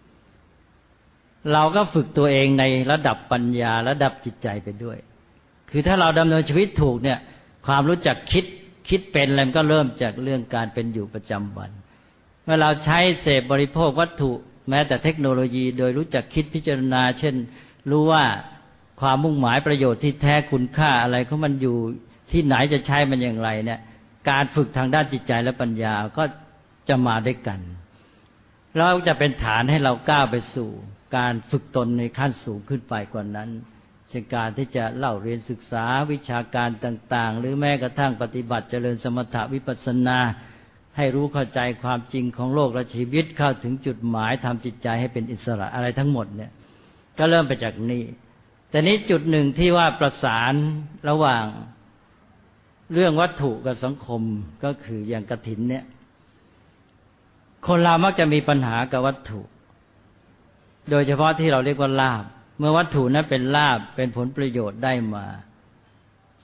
เราก็ฝึกตัวเองในระดับปัญญาระดับจิตใจไปด้วยคือถ้าเราดำเนินชีวิตถูกเนี่ยความรู้จักคิดเป็นอะไรมันก็เริ่มจากเรื่องการเป็นอยู่ประจำวันเมื่อเราใช้เสพบริโภควัตถุแม้แต่เทคโนโลยีโดยรู้จักคิดพิจารณาเช่นรู้ว่าความมุ่งหมายประโยชน์ที่แท้คุณค่าอะไรของมันอยู่ที่ไหนจะใช้มันอย่างไรเนี่ยการฝึกทางด้านจิตใจและปัญญาก็จะมาด้วยกันแล้วจะเป็นฐานให้เราก้าวไปสู่การฝึกตนในขั้นสูงขึ้นไปกว่านั้นเช่นการที่จะเล่าเรียนศึกษาวิชาการต่างๆหรือแม้กระทั่งปฏิบัติเจริญสมถะวิปัสสนาให้รู้เข้าใจความจริงของโลกและชีวิตเข้าถึงจุดหมายทำจิตใจให้เป็นอิสระอะไรทั้งหมดเนี่ยก็เริ่มไปจากนี้แต่นี้จุดหนึ่งที่ว่าประสานระหว่างเรื่องวัตถุกับสังคมก็คืออย่างกฐินเนี่ยคนเรามักจะมีปัญหากับวัตถุโดยเฉพาะที่เราเรียกว่าลาภเมื่อวัตถุนั้นเป็นลาภเป็นผลประโยชน์ได้มา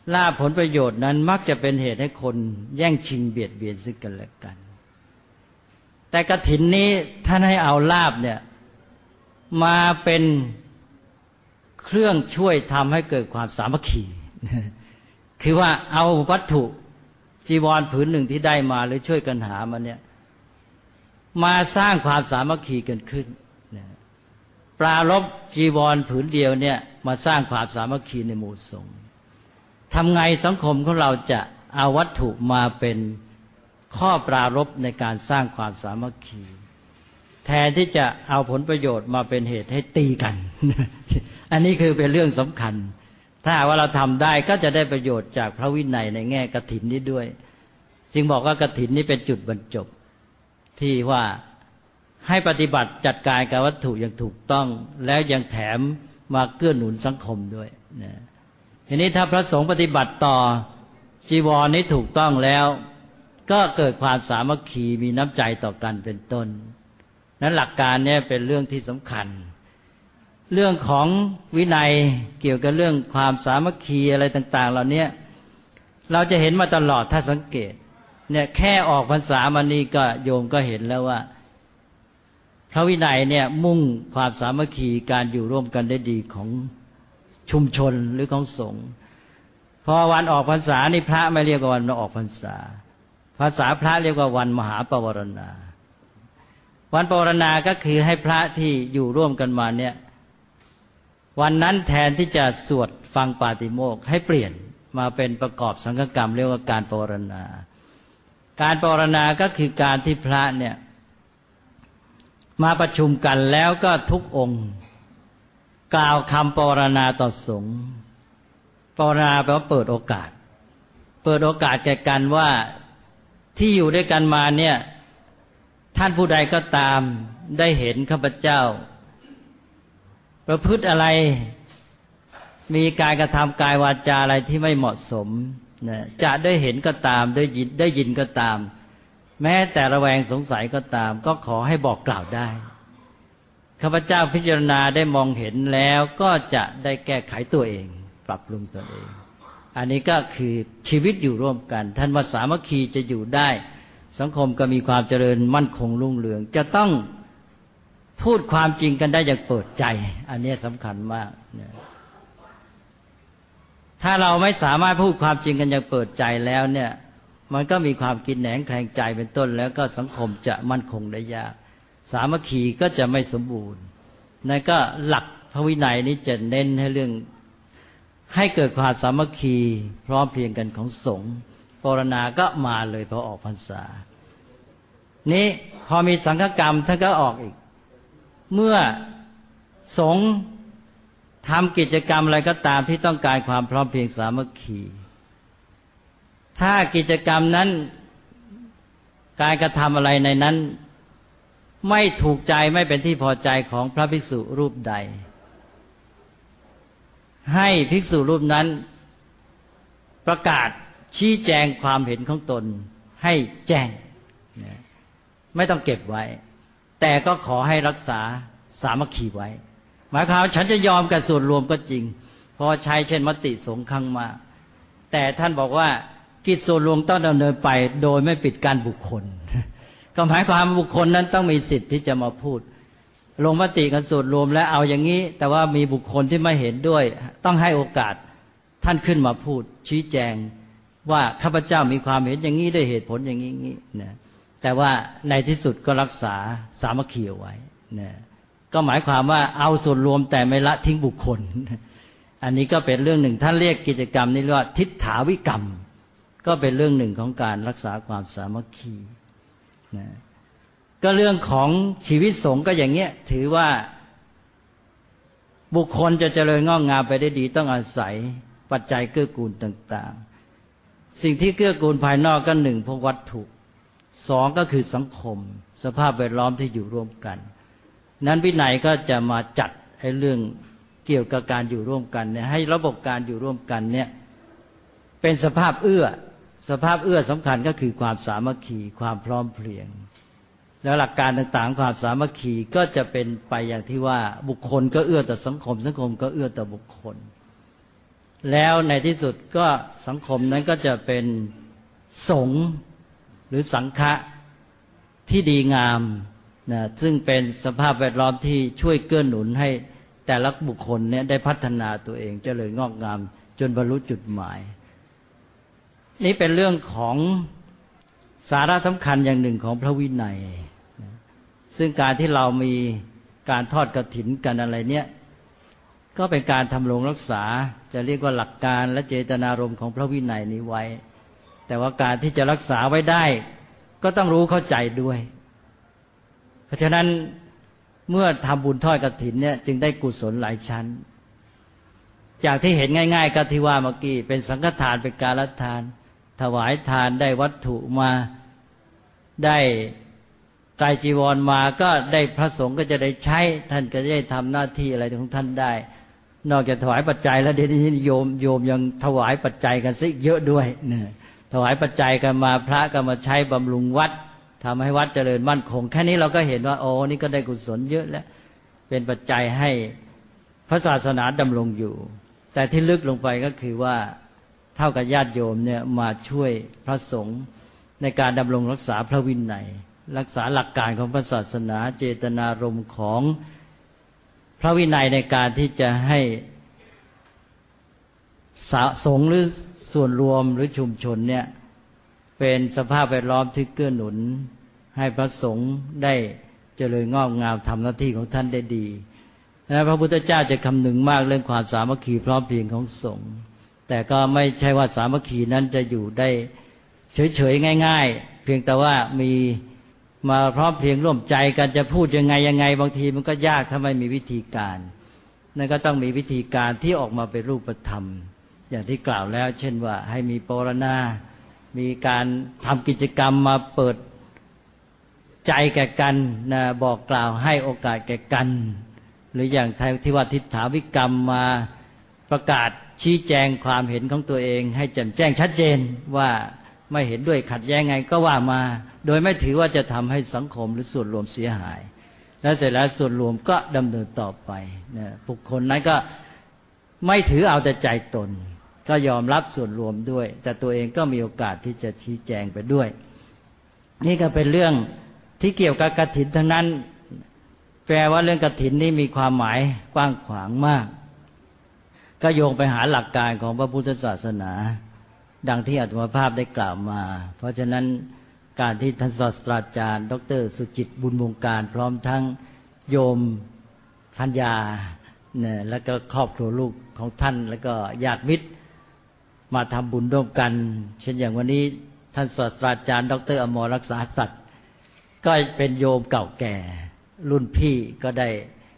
ลาภผลประโยชน์นั้นมักจะเป็นเหตุให้คนแย่งชิงเบียดเบียนซึ่งกันและกันแต่กฐินนี้ท่านให้เอาลาภเนี่ยมาเป็นเครื่องช่วยทำให้เกิดความสามัคคีคือว่าเอาวัตถุจีวรผืนหนึ่งที่ได้มาหรือช่วยกันหามาเนี่ยมาสร้างความสามัคคีกันขึ้นปรารภจีวรผืนเดียวเนี่ยมาสร้างความสามัคคีในหมู่สงฆ์ทำไงสังคมของเราจะเอาวัตถุมาเป็นข้อปรารภในการสร้างความสามัคคีแทนที่จะเอาผลประโยชน์มาเป็นเหตุให้ตีกันอันนี้คือเป็นเรื่องสำคัญถ้าว่าเราทำได้ก็จะได้ประโยชน์จากพระวินัยในแง่กฐินนี้ด้วยจึงบอกว่ากฐินนี้เป็นจุดบรรจบที่ว่าให้ปฏิบัติจัดการกับวัตถุอย่างถูกต้องแล้วยังแถมมาเกื้อหนุนสังคมด้วยนะทีนี้ถ้าพระสงฆ์ปฏิบัติต่อจีวรนี้ถูกต้องแล้วก็เกิดความสามัคคีมีน้ำใจต่อกันเป็นต้นนั้นหลักการนี้เป็นเรื่องที่สำคัญเรื่องของวินัยเกี่ยวกับเรื่องความสามัคคีอะไรต่างๆเหล่านี้เราจะเห็นมาตลอดถ้าสังเกตเนี่ยแค่ออกพรรษามานี่ก็โยมก็เห็นแล้วว่าพระวินัยเนี่ยมุ่งความสามัคคีการอยู่ร่วมกันได้ดีของชุมชนหรือของสงฆ์พอวันออกพรรษานี่พระไม่เรียกว่าวันออกพรรษาภาษาพระเรียกว่าวันมหาปวารณาวันปวารณาก็คือให้พระที่อยู่ร่วมกันมาเนี่ยวันนั้นแทนที่จะสวดฟังปาติโมกข์ให้เปลี่ยนมาเป็นประกอบสังฆกรรมเรียกว่าการปวารณาการปวารณาก็คือการที่พระเนี่ยมาประชุมกันแล้วก็ทุกองค์กล่าวคำปวารณาต่อสงฆ์ปวารณาแปลว่าเปิดโอกาสแก่กันว่าที่อยู่ด้วยกันมาเนี่ยท่านผู้ใดก็ตามได้เห็นข้าพเจ้าประพฤติอะไรมีการกระทำกายวาจาอะไรที่ไม่เหมาะสมจะได้เห็นก็ตามได้ยินก็ตามแม้แต่ระแวงสงสัยก็ตามก็ขอให้บอกกล่าวได้ข้าพเจ้าพิจารณาได้มองเห็นแล้วก็จะได้แก้ไขตัวเองปรับปรุงตัวเองอันนี้ก็คือชีวิตอยู่ร่วมกันท่านว่าสามัคคีจะอยู่ได้สังคมก็มีความเจริญมั่นคงรุ่งเรืองจะต้องพูดความจริงกันได้อย่างเปิดใจอันนี้สำคัญมากถ้าเราไม่สามารถพูดความจริงกันอย่างเปิดใจแล้วเนี่ยมันก็มีความกินแหนงแคลงใจเป็นต้นแล้วก็สังคมจะมั่นคงได้ยากสามัคคีก็จะไม่สมบูรณ์นั่นก็หลักพระวินัยนี้จะเน้นให้เรื่องให้เกิดความสามัคคีพร้อมเพรียงกันของสงฆ์ปวารณาก็มาเลยพอออกพรรษานี้พอมีสังฆกรรมท่านก็ออกอีกเมื่อสงฆ์ทำกิจกรรมอะไรก็ตามที่ต้องการความพร้อมเพรียงสามัคคีถ้ากิจกรรมนั้นการกระทำอะไรในนั้นไม่ถูกใจไม่เป็นที่พอใจของพระภิกษุรูปใดให้ภิกษุรูปนั้นประกาศชี้แจงความเห็นของตนให้แจ้งไม่ต้องเก็บไว้แต่ก็ขอให้รักษาสามัคคีไว้หมายความฉันจะยอมกับส่วนรวมก็จริงพอใช้เช่นมติสงฆ์ข้างมากแต่ท่านบอกว่ากิจส่วนรวมต้องดำเนินไปโดยไม่ปิดกั้นบุคคลก็หมายความบุคคลนั้นต้องมีสิทธิ์ที่จะมาพูดลงมติกันส่วนรวมแล้วเอาอย่างนี้แต่ว่ามีบุคคลที่ไม่เห็นด้วยต้องให้โอกาสท่านขึ้นมาพูดชี้แจงว่าข้าพเจ้ามีความเห็นอย่างนี้ด้วยเหตุผลอย่างนี้นะแต่ว่าในที่สุดก็รักษาสามัคคีเอาไว้นะก็หมายความว่าเอาส่วนรวมแต่ไม่ละทิ้งบุคคลอันนี้ก็เป็นเรื่องหนึ่งท่านเรียกกิจกรรมนี้ว่าทิฏฐาวิกรรมก็เป็นเรื่องหนึ่งของการรักษาความสามัคคีนะก็เรื่องของชีวิตสงฆ์ก็อย่างเงี้ยถือว่าบุคคลจะเจริญงอกงามไปได้ดีต้องอาศัยปัจจัยเกื้อกูลต่างๆสิ่งที่เกื้อกูลภายนอกก็หนึ่งพวกวัตถุสองก็คือสังคมสภาพแวดล้อมที่อยู่ร่วมกันนั้นวินัยก็จะมาจัดให้เรื่องเกี่ยวกับการอยู่ร่วมกันเนี่ยให้ระบบการอยู่ร่วมกันเนี่ยเป็นสภาพเอื้อสำคัญก็คือความสามัคคีความพร้อมเพรียงแล้วหลักการต่างๆความสามัคคีก็จะเป็นไปอย่างที่ว่าบุคคลก็เอื้อต่อสังคมสังคมก็เอื้อต่อบุคคลแล้วในที่สุดก็สังคมนั้นก็จะเป็นสงฆ์หรือสังฆะที่ดีงามนะซึ่งเป็นสภาพแวดล้อมที่ช่วยเกื้อหนุนให้แต่ละบุคคลเนี่ยได้พัฒนาตัวเองเจริญงอกงามจนบรรลุจุดหมายนี่เป็นเรื่องของสาระสำคัญอย่างหนึ่งของพระวินัยซึ่งการที่เรามีการทอดกฐินกันอะไรเนี่ยก็เป็นการทำรงรักษาจะเรียกว่าหลักการและเจตนารมณ์ของพระวินัยนี้ไว้แต่ว่าการที่จะรักษาไว้ได้ก็ต้องรู้เข้าใจด้วยเพราะฉะนั้นเมื่อทำบุญทอดกฐินเนี่ยจึงได้กุศลหลายชั้นจากที่เห็นง่ายๆก็ที่ว่าเมื่อกี้เป็นสังฆทานเป็นการละทานถวายทานได้วัตถุมาได้ไตรจีวรมาก็ได้พระสงฆ์ก็จะได้ใช้ท่านก็จะได้ทำหน้าที่อะไรของท่านได้นอกจากถวายปัจจัยแล้วเดี๋ยวนี้โยมยังถวายปัจจัยกันซะเยอะด้วยเนี่ยถวายปัจจัยกันมาพระก็มาใช้บำรุงวัดทำให้วัดเจริญมั่นคงแค่นี้เราก็เห็นว่าโอ้นี่ก็ได้กุศลเยอะแล้วเป็นปัจจัยให้พระศาสนาดำรงอยู่แต่ที่ลึกลงไปก็คือว่าเท่ากับญาติโยมเนี่ยมาช่วยพระสงฆ์ในการดำรงรักษาพระวินัยรักษาหลักการของพระศาสนาเจตนารมณ์ของพระวินัยในการที่จะให้สงฆ์หรือส่วนรวมหรือชุมชนเนี่ยเป็นสภาพแวดล้อมที่เกื้อหนุนให้พระสงฆ์ได้เจริญงอกงามทำหน้าที่ของท่านได้ดีและพระพุทธเจ้าจะคำนึงมากเรื่องความสามัคคีพร้อมเพรียงของสงฆ์แต่ก็ไม่ใช่ว่าสามัคคีนั้นจะอยู่ได้เฉยๆง่ายๆเพียงแต่ว่ามีมาพร้อมเพรียงร่วมใจกันจะพูดยังไงบางทีมันก็ยากถ้าไม่มีวิธีการนั่นก็ต้องมีวิธีการที่ออกมาเป็นรูปธรรมอย่างที่กล่าวแล้วเช่นว่าให้มีปรณามีการทำกิจกรรมมาเปิดใจแก่กันนะบอกกล่าวให้โอกาสแก่กันหรืออย่างที่ว่าทิฏฐาวิกรรมมาประกาศชี้แจงความเห็นของตัวเองให้แจ่มแจ้งชัดเจนว่าไม่เห็นด้วยขัดแย้งไงก็ว่ามาโดยไม่ถือว่าจะทำให้สังคมหรือส่วนรวมเสียหายแล้วเสร็จแล้วส่วนรวมก็ดำเนินต่อไปนะบุคคลนั้นก็ไม่ถือเอาแต่ใจตนก็ยอมรับส่วนรวมด้วยแต่ตัวเองก็มีโอกาสที่จะชี้แจงไปด้วยนี่ก็เป็นเรื่องที่เกี่ยวกับกฐินทั้งนั้นแปลว่าเรื่องกฐินนี่มีความหมายกว้างขวางมากก็โยงไปหาหลักการของพระพุทธศาสนาดังที่อาตมาภาพได้กล่าวมาเพราะฉะนั้นการที่ท่านศาสตราจารย์ดร.สุจิตบุญวงการพร้อมทั้งโยมพัญญาเนี่ยแล้วก็ครอบครัวลูกของท่านแล้วก็ญาติมิตรมาทำบุญร่วมกันเช่นอย่างวันนี้ท่านศาสตราจารย์ดร.อมรรักษาสัตย์ก็เป็นโยมเก่าแก่รุ่นพี่ก็ได้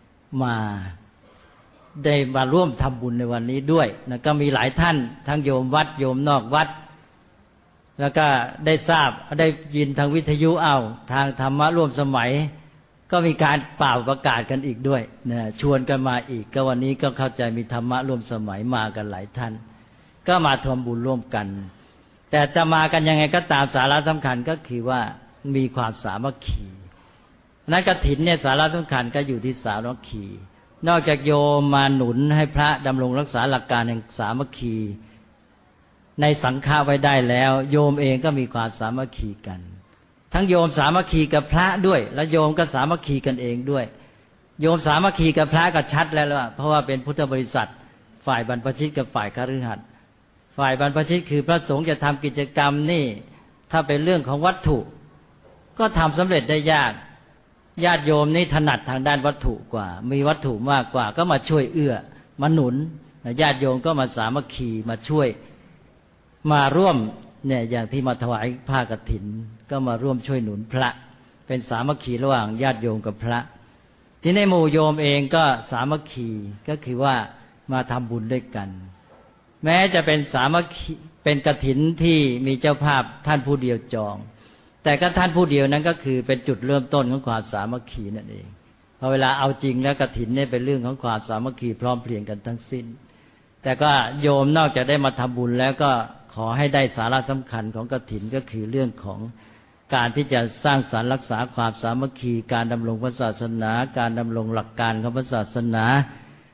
มาร่วมทำบุญในวันนี้ด้วยนะก็มีหลายท่านทั้งโยมวัดโยมนอกวัดแล้วก็ได้ทราบได้ยินทางวิทยุทางธรรมะร่วมสมัยก็มีการเป่าประกาศกันอีกด้วยนะชวนกันมาอีกก็วันนี้ก็เข้าใจมีธรรมะร่วมสมัยมากันหลายท่านก็มาทำบุญร่วมกันแต่จะมากันยังไงก็ตามสาระสำคัญก็คือว่ามีความสามัคคีนั้นกฐินเนี่ยสาระสำคัญก็อยู่ที่สามัคคีนอกจากโยมมาหนุนให้พระดำรงรักษาหลักการแห่งสามัคคีในสังฆะไว้ได้แล้วโยมเองก็มีความสามัคคีกันทั้งโยมสามัคคีกับพระด้วยและโยมก็สามัคคีกันเองด้วยโยมสามัคคีกับพระก็ชัดแล้วว่าเพราะว่าเป็นพุทธบริษัทฝ่ายบรรพชิตกับฝ่ายคฤหัสถ์ฝ่ายบรรพชิตคือพระสงฆ์จะทำกิจกรรมนี่ถ้าเป็นเรื่องของวัตถุก็ทำสำเร็จได้ยากญาติโยมนี่ถนัดทางด้านวัตถุกว่ามีวัตถุมากกว่าก็มาช่วยเอื้อมาหนุนญาติโยมก็มาสามัคคีมาช่วยมาร่วมเนี่ยอย่างที่มาถวายผ้ากฐินก็มาร่วมช่วยหนุนพระเป็นสามัคคีระหว่างญาติโยมกับพระที่ในหมู่โยมเองก็สามัคคีก็คือว่ามาทำบุญด้วยกันแม้จะเป็นสามัคคีเป็นกฐินที่มีเจ้าภาพท่านผู้เดียวจองแต่ก็ท่านผู้เดียวนั้นก็คือเป็นจุดเริ่มต้นของความสามัคคีนั่นเองพอเวลาเอาจริงแล้วกฐินเนี่ยเป็นเรื่องของความสามัคคีพร้อมเพรียงกันทั้งสิ้นแต่ก็โยมนอกจากได้มาทำบุญแล้วก็ขอให้ได้สาระสำคัญของกฐินก็คือเรื่องของการที่จะสร้างสรรค์รักษาความสามัคคีการดำรงพระศาสนาการดำรงหลักการของพระศาสนา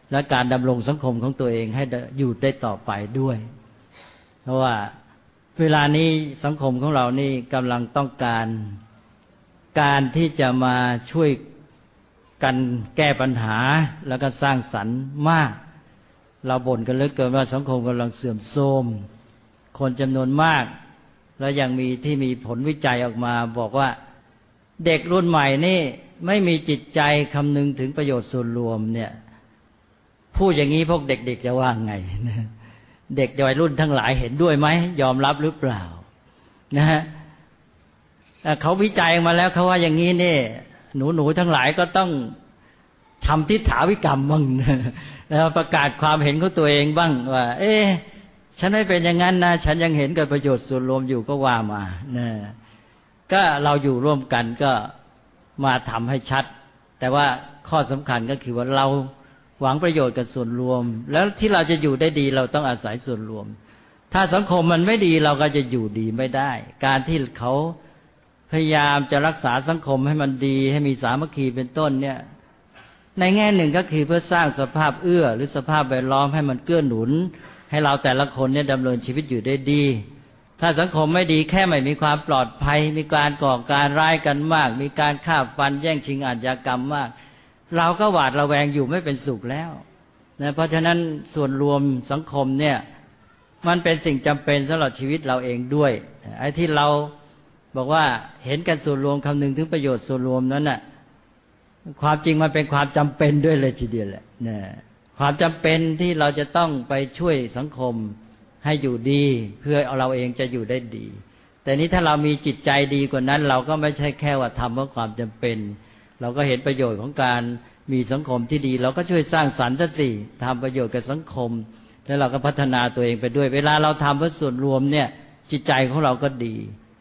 และการดำรงสังคมของตัวเองให้อยู่ได้ต่อไปด้วยเพราะว่าเวลานี้สังคมของเรานี่กำลังต้องการที่จะมาช่วยกันแก้ปัญหาแล้วก็สร้างสรรค์มากเราบ่นกันเหลือเกินว่าสังคมกำลังเสื่อมโทรมคนจำนวนมากแล้วยังมีผลวิจัยออกมาบอกว่าเด็กรุ่นใหม่นี่ไม่มีจิตใจคำนึงถึงประโยชน์ส่วนรวมเนี่ยพูดอย่างนี้พวกเด็กๆจะว่าไงเด็กวัยรุ่นทั้งหลายเห็นด้วยไหมยอมรับหรือเปล่านะฮะเขาวิจัยมาแล้วเขาว่าอย่างนี้นี่หนูทั้งหลายก็ต้องทำทิฏฐาวิกรรมบ้างแล้วประกาศความเห็นของตัวเองบ้างว่าฉันไม่เป็นอย่างนั้นนะฉันยังเห็นกับประโยชน์ส่วนรวมอยู่ก็ว่ามานะก็เราอยู่ร่วมกันก็มาทำให้ชัดแต่ว่าข้อสำคัญก็คือว่าเราหวังประโยชน์กับส่วนรวมแล้วที่เราจะอยู่ได้ดีเราต้องอาศัยส่วนรวมถ้าสังคมมันไม่ดีเราก็จะอยู่ดีไม่ได้การที่เขาพยายามจะรักษาสังคมให้มันดีให้มีสามัคคีเป็นต้นเนี่ยในแง่หนึ่งก็คือเพื่อสร้างสภาพเอื้อหรือสภาพแวดล้อมให้มันเกื้อหนุนให้เราแต่ละคนเนี่ยดำเนินชีวิตอยู่ได้ดีถ้าสังคมไม่ดีแค่ไม่มีความปลอดภัยมีการก่อการร้ายกันมากมีการฆ่าฟันแย่งชิงอาชญากรรมมากเราก็หวาดระแวงอยู่ไม่เป็นสุขแล้วนะเพราะฉะนั้นส่วนรวมสังคมเนี่ยมันเป็นสิ่งจำเป็นสำหรับชีวิตเราเองด้วยไอ้ที่เราบอกว่าเห็นกันส่วนรวมคำนึงถึงประโยชน์ส่วนรวมนั้นน่ะความจริงมันเป็นความจำเป็นด้วยเลยทีเดียวแหละนะความจำเป็นที่เราจะต้องไปช่วยสังคมให้อยู่ดีเพื่อเราเองจะอยู่ได้ดีแต่นี้ถ้าเรามีจิตใจดีกว่านั้นเราก็ไม่ใช่แค่ว่าทำเพราะความจำเป็นเราก็เห็นประโยชน์ของการมีสังคมที่ดีเราก็ช่วยสร้างสรรค์ซะสิทำประโยชน์กับสังคมแล้วเราก็พัฒนาตัวเองไปด้วยเวลาเราทำเพื่อส่วนรวมเนี่ยจิตใจของเราก็ดี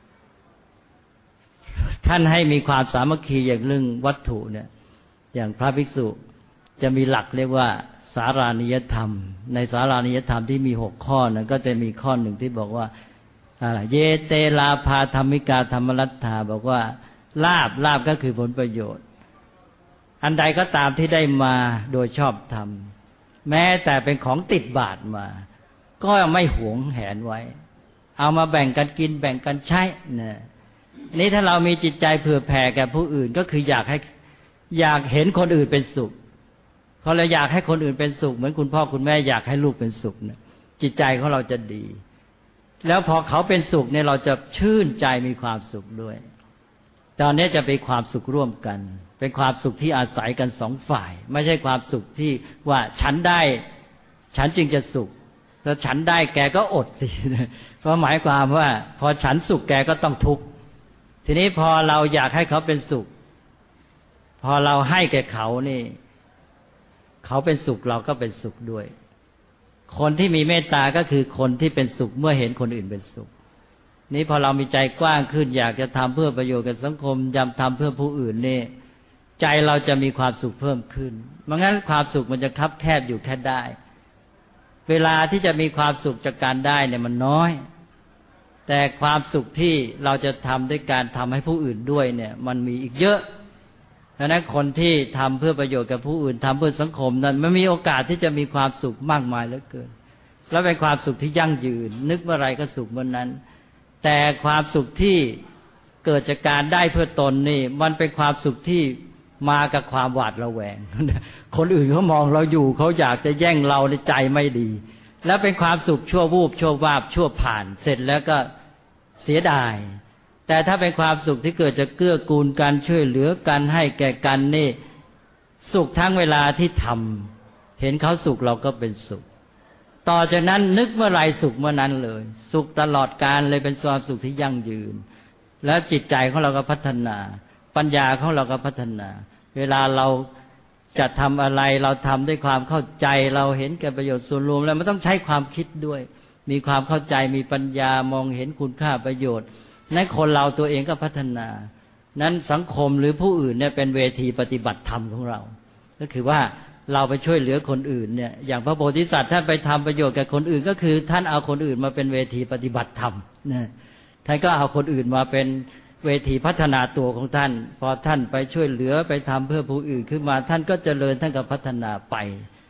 ท่านให้มีความสามัคคีอย่างเรื่องวัตถุเนี่ยอย่างพระภิกษุจะมีหลักเรียกว่าสารานิยธรรมในสารานิยธรรมที่มี6ข้อนะก็จะมีข้อหนึ่งที่บอกว่าเยเตลาภาธรรมิกาธรรมรัตถาบอกว่าลาภก็คือผลประโยชน์อันใดก็ตามที่ได้มาโดยชอบธรรมแม้แต่เป็นของติดบาทมาก็ไม่หวงแหนไว้เอามาแบ่งกันกินแบ่งกันใช้เนี่ยนี้ถ้าเรามีจิตใจเผื่อแผ่แก่ผู้อื่นก็คืออยากเห็นคนอื่นเป็นสุขพอเราอยากให้คนอื่นเป็นสุขเหมือนคุณพ่อคุณแม่อยากให้ลูกเป็นสุขเนี่ยจิตใจของเราจะดีแล้วพอเขาเป็นสุขเนี่ยเราจะชื่นใจมีความสุขด้วยตอนนี้จะเป็นความสุขร่วมกันเป็นความสุขที่อาศัยกันสองฝ่ายไม่ใช่ความสุขที่ว่าฉันได้ฉันจึงจะสุขถ้าฉันได้แกก็อดสิเพราะหมายความว่าพอฉันสุขแกก็ต้องทุกข์ทีนี้พอเราอยากให้เขาเป็นสุขพอเราให้แก่เขานี่เขาเป็นสุขเราก็เป็นสุขด้วยคนที่มีเมตตาก็คือคนที่เป็นสุขเมื่อเห็นคนอื่นเป็นสุขนี้พอเรามีใจกว้างขึ้นอยากจะทำเพื่อประโยชน์กับสังคมยำทำเพื่อผู้อื่นนี่ใจเราจะมีความสุขเพิ่มขึ้นไม่งั้นความสุขมันจะคับแคบอยู่แค่ได้เวลาที่จะมีความสุขจากการได้เนี่ยมันน้อยแต่ความสุขที่เราจะทำด้วยการทำให้ผู้อื่นด้วยเนี่ยมันมีอีกเยอะดังนั้นคนที่ทำเพื่อประโยชน์กับผู้อื่นทำเพื่อสังคมนั้นมันมีโอกาสที่จะมีความสุขมากมายเหลือเกินและเป็นความสุขที่ยั่งยืนนึกเมื่อไรก็สุขเมื่อนั้นแต่ความสุขที่เกิดจากการได้เพื่อตนนี่มันเป็นความสุขที่มากับความหวาดระแวงคนอื่นเขามองเราอยู่เขาอยากจะแย่งเราในใจไม่ดีแล้วเป็นความสุขชั่ววูบชั่ววาบชั่วผ่านเสร็จแล้วก็เสียดายแต่ถ้าเป็นความสุขที่เกิดจากเกื้อกูลกันช่วยเหลือกันให้แก่กันนี่สุขทั้งเวลาที่ทำเห็นเขาสุขเราก็เป็นสุขต่อจากนั้นนึกเมื่อไรสุขเมื่อนั้นเลยสุขตลอดกาลเลยเป็นความสุขที่ยั่งยืนแล้วจิตใจของเราก็พัฒนาปัญญาของเราก็พัฒนาเวลาเราจะทำอะไรเราทำด้วยความเข้าใจเราเห็นแก่ประโยชน์ส่วนรวมแล้วมันต้องใช้ความคิดด้วยมีความเข้าใจมีปัญญามองเห็นคุณค่าประโยชน์นั้นคนเราตัวเองก็พัฒนานั้นสังคมหรือผู้อื่นเนี่ยเป็นเวทีปฏิบัติธรรมของเราก็คือว่าเราไปช่วยเหลือคนอื่นเนี่ยอย่างพระโพธิสัตว์ท่านไปทำประโยชน์กับคนอื่นก็คือท่านเอาคนอื่นมาเป็นเวทีปฏิบัติธรรมนะท่านก็เอาคนอื่นมาเป็นเวทีพัฒนาตัวของท่านพอท่านไปช่วยเหลือไปทำเพื่อผู้อื่นขึ้นมาท่านก็เจริญท่านก็พัฒนาไป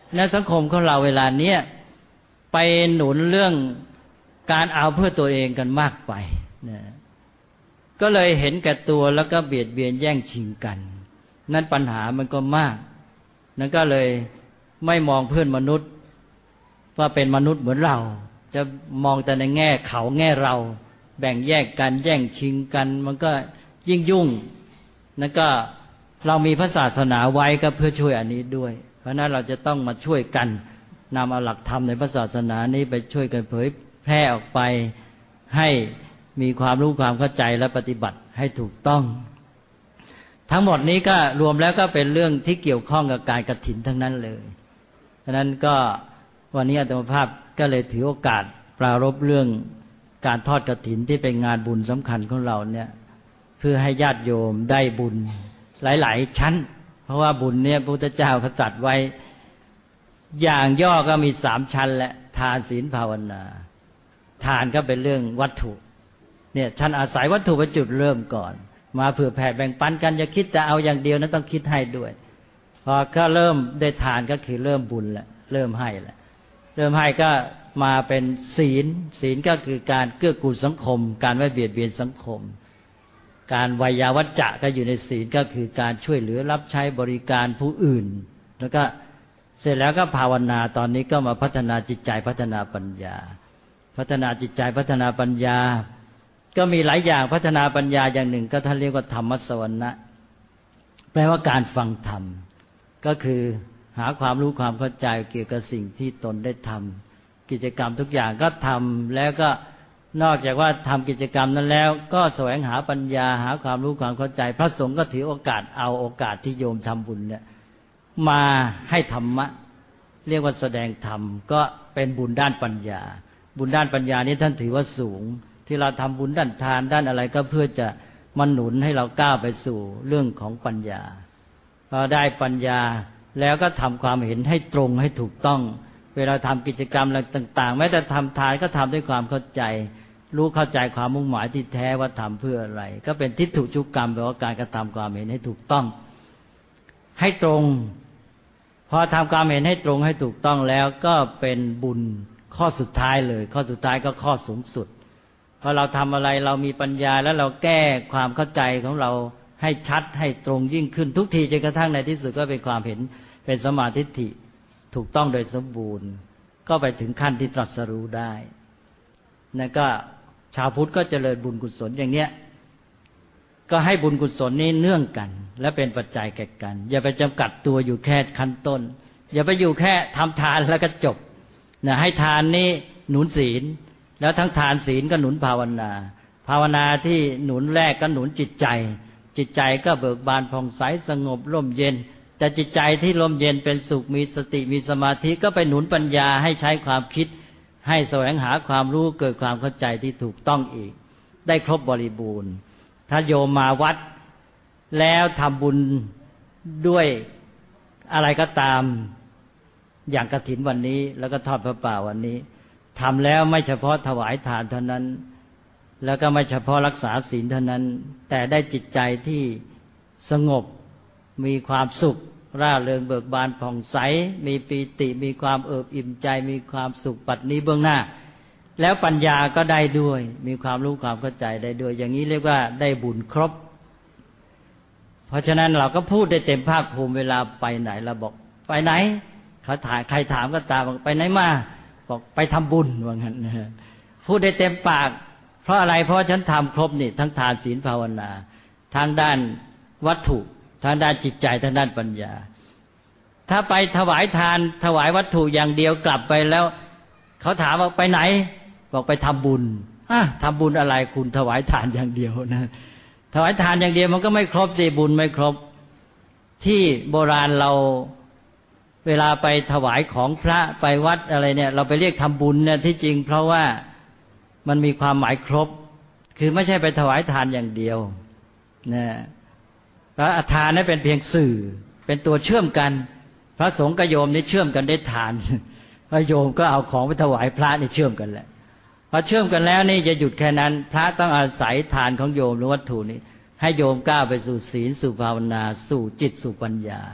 ในสังคมของเราเวลาเนี้ยไปหนุนเรื่องการเอาเพื่อตัวเองกันมากไปนะก็เลยเห็นแก่ตัวแล้วก็เบียดเบียนแย่งชิงกันนั่นปัญหามันก็มากนั่นก็เลยไม่มองเพื่อนมนุษย์ว่าเป็นมนุษย์เหมือนเราจะมองแต่ในแง่เขาแง่เราแบ่งแยกกันแย่งชิงกันมันก็ยิ่งยุ่งนั่นก็เรามีพระศาสนาไว้ก็เพื่อช่วยอันนี้ด้วยเพราะนั้นเราจะต้องมาช่วยกันนำเอาหลักธรรมในพระศาสนานี้ไปช่วยกันเผยแพร่ออกไปให้มีความรู้ความเข้าใจและปฏิบัติให้ถูกต้องทั้งหมดนี้ก็รวมแล้วก็เป็นเรื่องที่เกี่ยวข้องกับการกฐินทั้งนั้นเลยฉะนั้นก็วันนี้อาตมาภาพก็เลยถือโอกาสปรารภเรื่องการทอดกฐินที่เป็นงานบุญสำคัญของเราเนี่ยเพื่อให้ญาติโยมได้บุญหลายๆชั้นเพราะว่าบุญเนี่ยพระพุทธเจ้าเขาตรัสไว้อย่างย่อก็มี3ชั้นแหละทานศีลภาวนาทานก็เป็นเรื่องวัตถุเนี่ยท่านอาศัยวัตถุเป็นจุดเริ่มก่อนมาเผื่อแผ่แบ่งปันกันอย่าคิดแต่เอาอย่างเดียวนะต้องคิดให้ด้วยพอก็เริ่มได้ทานก็คือเริ่มบุญแล้วเริ่มให้แล้วเริ่มให้ก็มาเป็นศีลศีลก็คือการเกื้อกูลสังคมการไม่เบียดเบียนสังคมการไวยาวัจจะก็อยู่ในศีลก็คือการช่วยเหลือรับใช้บริการผู้อื่นแล้วก็เสร็จแล้วก็ภาวนาตอนนี้ก็มาพัฒนาจิตใจพัฒนาปัญญาพัฒนาจิตใจพัฒนาปัญญาก็มีหลายอย่างพัฒนาปัญญาอย่างหนึ่งก็ท่านเรียกว่าธรรมสวรรณะแปลว่าการฟังธรรมก็คือหาความรู้ความเข้าใจเกี่ยวกับสิ่งที่ตนได้ทำกิจกรรมทุกอย่างก็ทำแล้วก็นอกจากว่าทำกิจกรรมนั้นแล้วก็แสวงหาปัญญาหาความรู้ความเข้าใจพระสงฆ์ก็ถือโอกาสเอาโอกาสที่โยมทำบุญเนี่ยมาให้ธรรมะเรียกว่าแสดงธรรมก็เป็นบุญด้านปัญญาบุญด้านปัญญานี้ท่านถือว่าสูงที่เราทำบุญด้านทานด้านอะไรก็เพื่อจะมาหนุนให้เราก้าวไปสู่เรื่องของปัญญาพอได้ปัญญาแล้วก็ทำความเห็นให้ตรงให้ถูกต้องเวลาทำกิจกรรมอะไรต่างๆแม้แต่ทำทานก็ทำด้วยความเข้าใจรู้เข้าใจความมุ่งหมายที่แท้ว่าทำเพื่ออะไรก็เป็นทิฏฐุชุกรรมแปลว่าการกระทำความเห็นให้ถูกต้องให้ตรงพอทำความเห็นให้ตรงให้ถูกต้องแล้วก็เป็นบุญข้อสุดท้ายเลยข้อสุดท้ายก็ข้อสูงสุดพอเราทำอะไรเรามีปัญญาแล้วเราแก้ความเข้าใจของเราให้ชัดให้ตรงยิ่งขึ้นทุกทีจนกระทั่งในที่สุดก็เป็นความเห็นเป็นสัมมาทิฏฐิถูกต้องโดยสมบูรณ์ก็ไปถึงขั้นที่ตรัสรู้ได้นั่นก็ชาวพุทธก็เจริญบุญกุศลอย่างเนี้ยก็ให้บุญกุศลนี้เนื่องกันและเป็นปัจจัยแก่กันอย่าไปจำกัดตัวอยู่แค่ขั้นต้นอย่าไปอยู่แค่ทำทานแล้วก็จบนะให้ทานนี้หนุนศีลแล้วทั้งทานศีลก็หนุนภาวนาภาวนาที่หนุนแรกก็หนุนจิตใจจิตใจก็เบิกบานผ่องใสสงบร่มเย็นแต่จิตใจที่ร่มเย็นเป็นสุขมีสติมีสมาธิก็ไปหนุนปัญญาให้ใช้ความคิดให้แสวงหาความรู้เกิดความเข้าใจที่ถูกต้องอีกได้ครบบริบูรณ์ถ้าโยมมาวัดแล้วทำบุญด้วยอะไรก็ตามอย่างกฐินวันนี้แล้วก็ทอดพระป่าวันนี้ทำแล้วไม่เฉพาะถวายทานเท่านั้นแล้วก็ไม่เฉพาะรักษาศีลเท่านั้นแต่ได้จิตใจที่สงบมีความสุขร่าเริงเบิกบานผ่องใสมีปีติมีความเอิบอิ่มใจมีความสุขปัจจุบันเบื้องหน้าแล้วปัญญาก็ได้ด้วยมีความรู้ความเข้าใจได้ด้วยอย่างนี้เรียกว่าได้บุญครบเพราะฉะนั้นเราก็พูดได้เต็มภาคภูมิเวลาไปไหนเราบอกไปไหนเขาถามใครถามก็ตามบอกไปไหนมาบอกไปทำบุญว่างั้นพูดได้เต็มปากเพราะอะไรเพราะฉันทำครบนี่ทั้งทานศีลภาวนาทางด้านวัตถุทางด้านจิตใจทางด้านปัญญาถ้าไปถวายทานถวายวัตถุอย่างเดียวกลับไปแล้วเขาถามว่าไปไหนบอกไปทำบุญทำบุญอะไรคุณถวายทานอย่างเดียวนะถวายทานอย่างเดียวมันก็ไม่ครบสิบุญไม่ครบที่โบราณเราเวลาไปถวายของพระไปวัดอะไรเนี่ยเราไปเรียกทำบุญเนี่ยที่จริงเพราะว่ามันมีความหมายครบคือไม่ใช่ไปถวายทานอย่างเดียวนะพระทานนั้นเป็นเพียงสื่อเป็นตัวเชื่อมกันพระสงฆ์กับโยมนี่เชื่อมกันได้ทานพระโยมก็เอาของไปถวายพระนี่เชื่อมกันแหละพอเชื่อมกันแล้วนี่จะหยุดแค่นั้นพระต้องอาศัยทานของโยมหรือวัตถุนี้ให้โยมก้าวไปสู่ศีลสู่ภาวนาสู่จิตสู่ปัญญาพ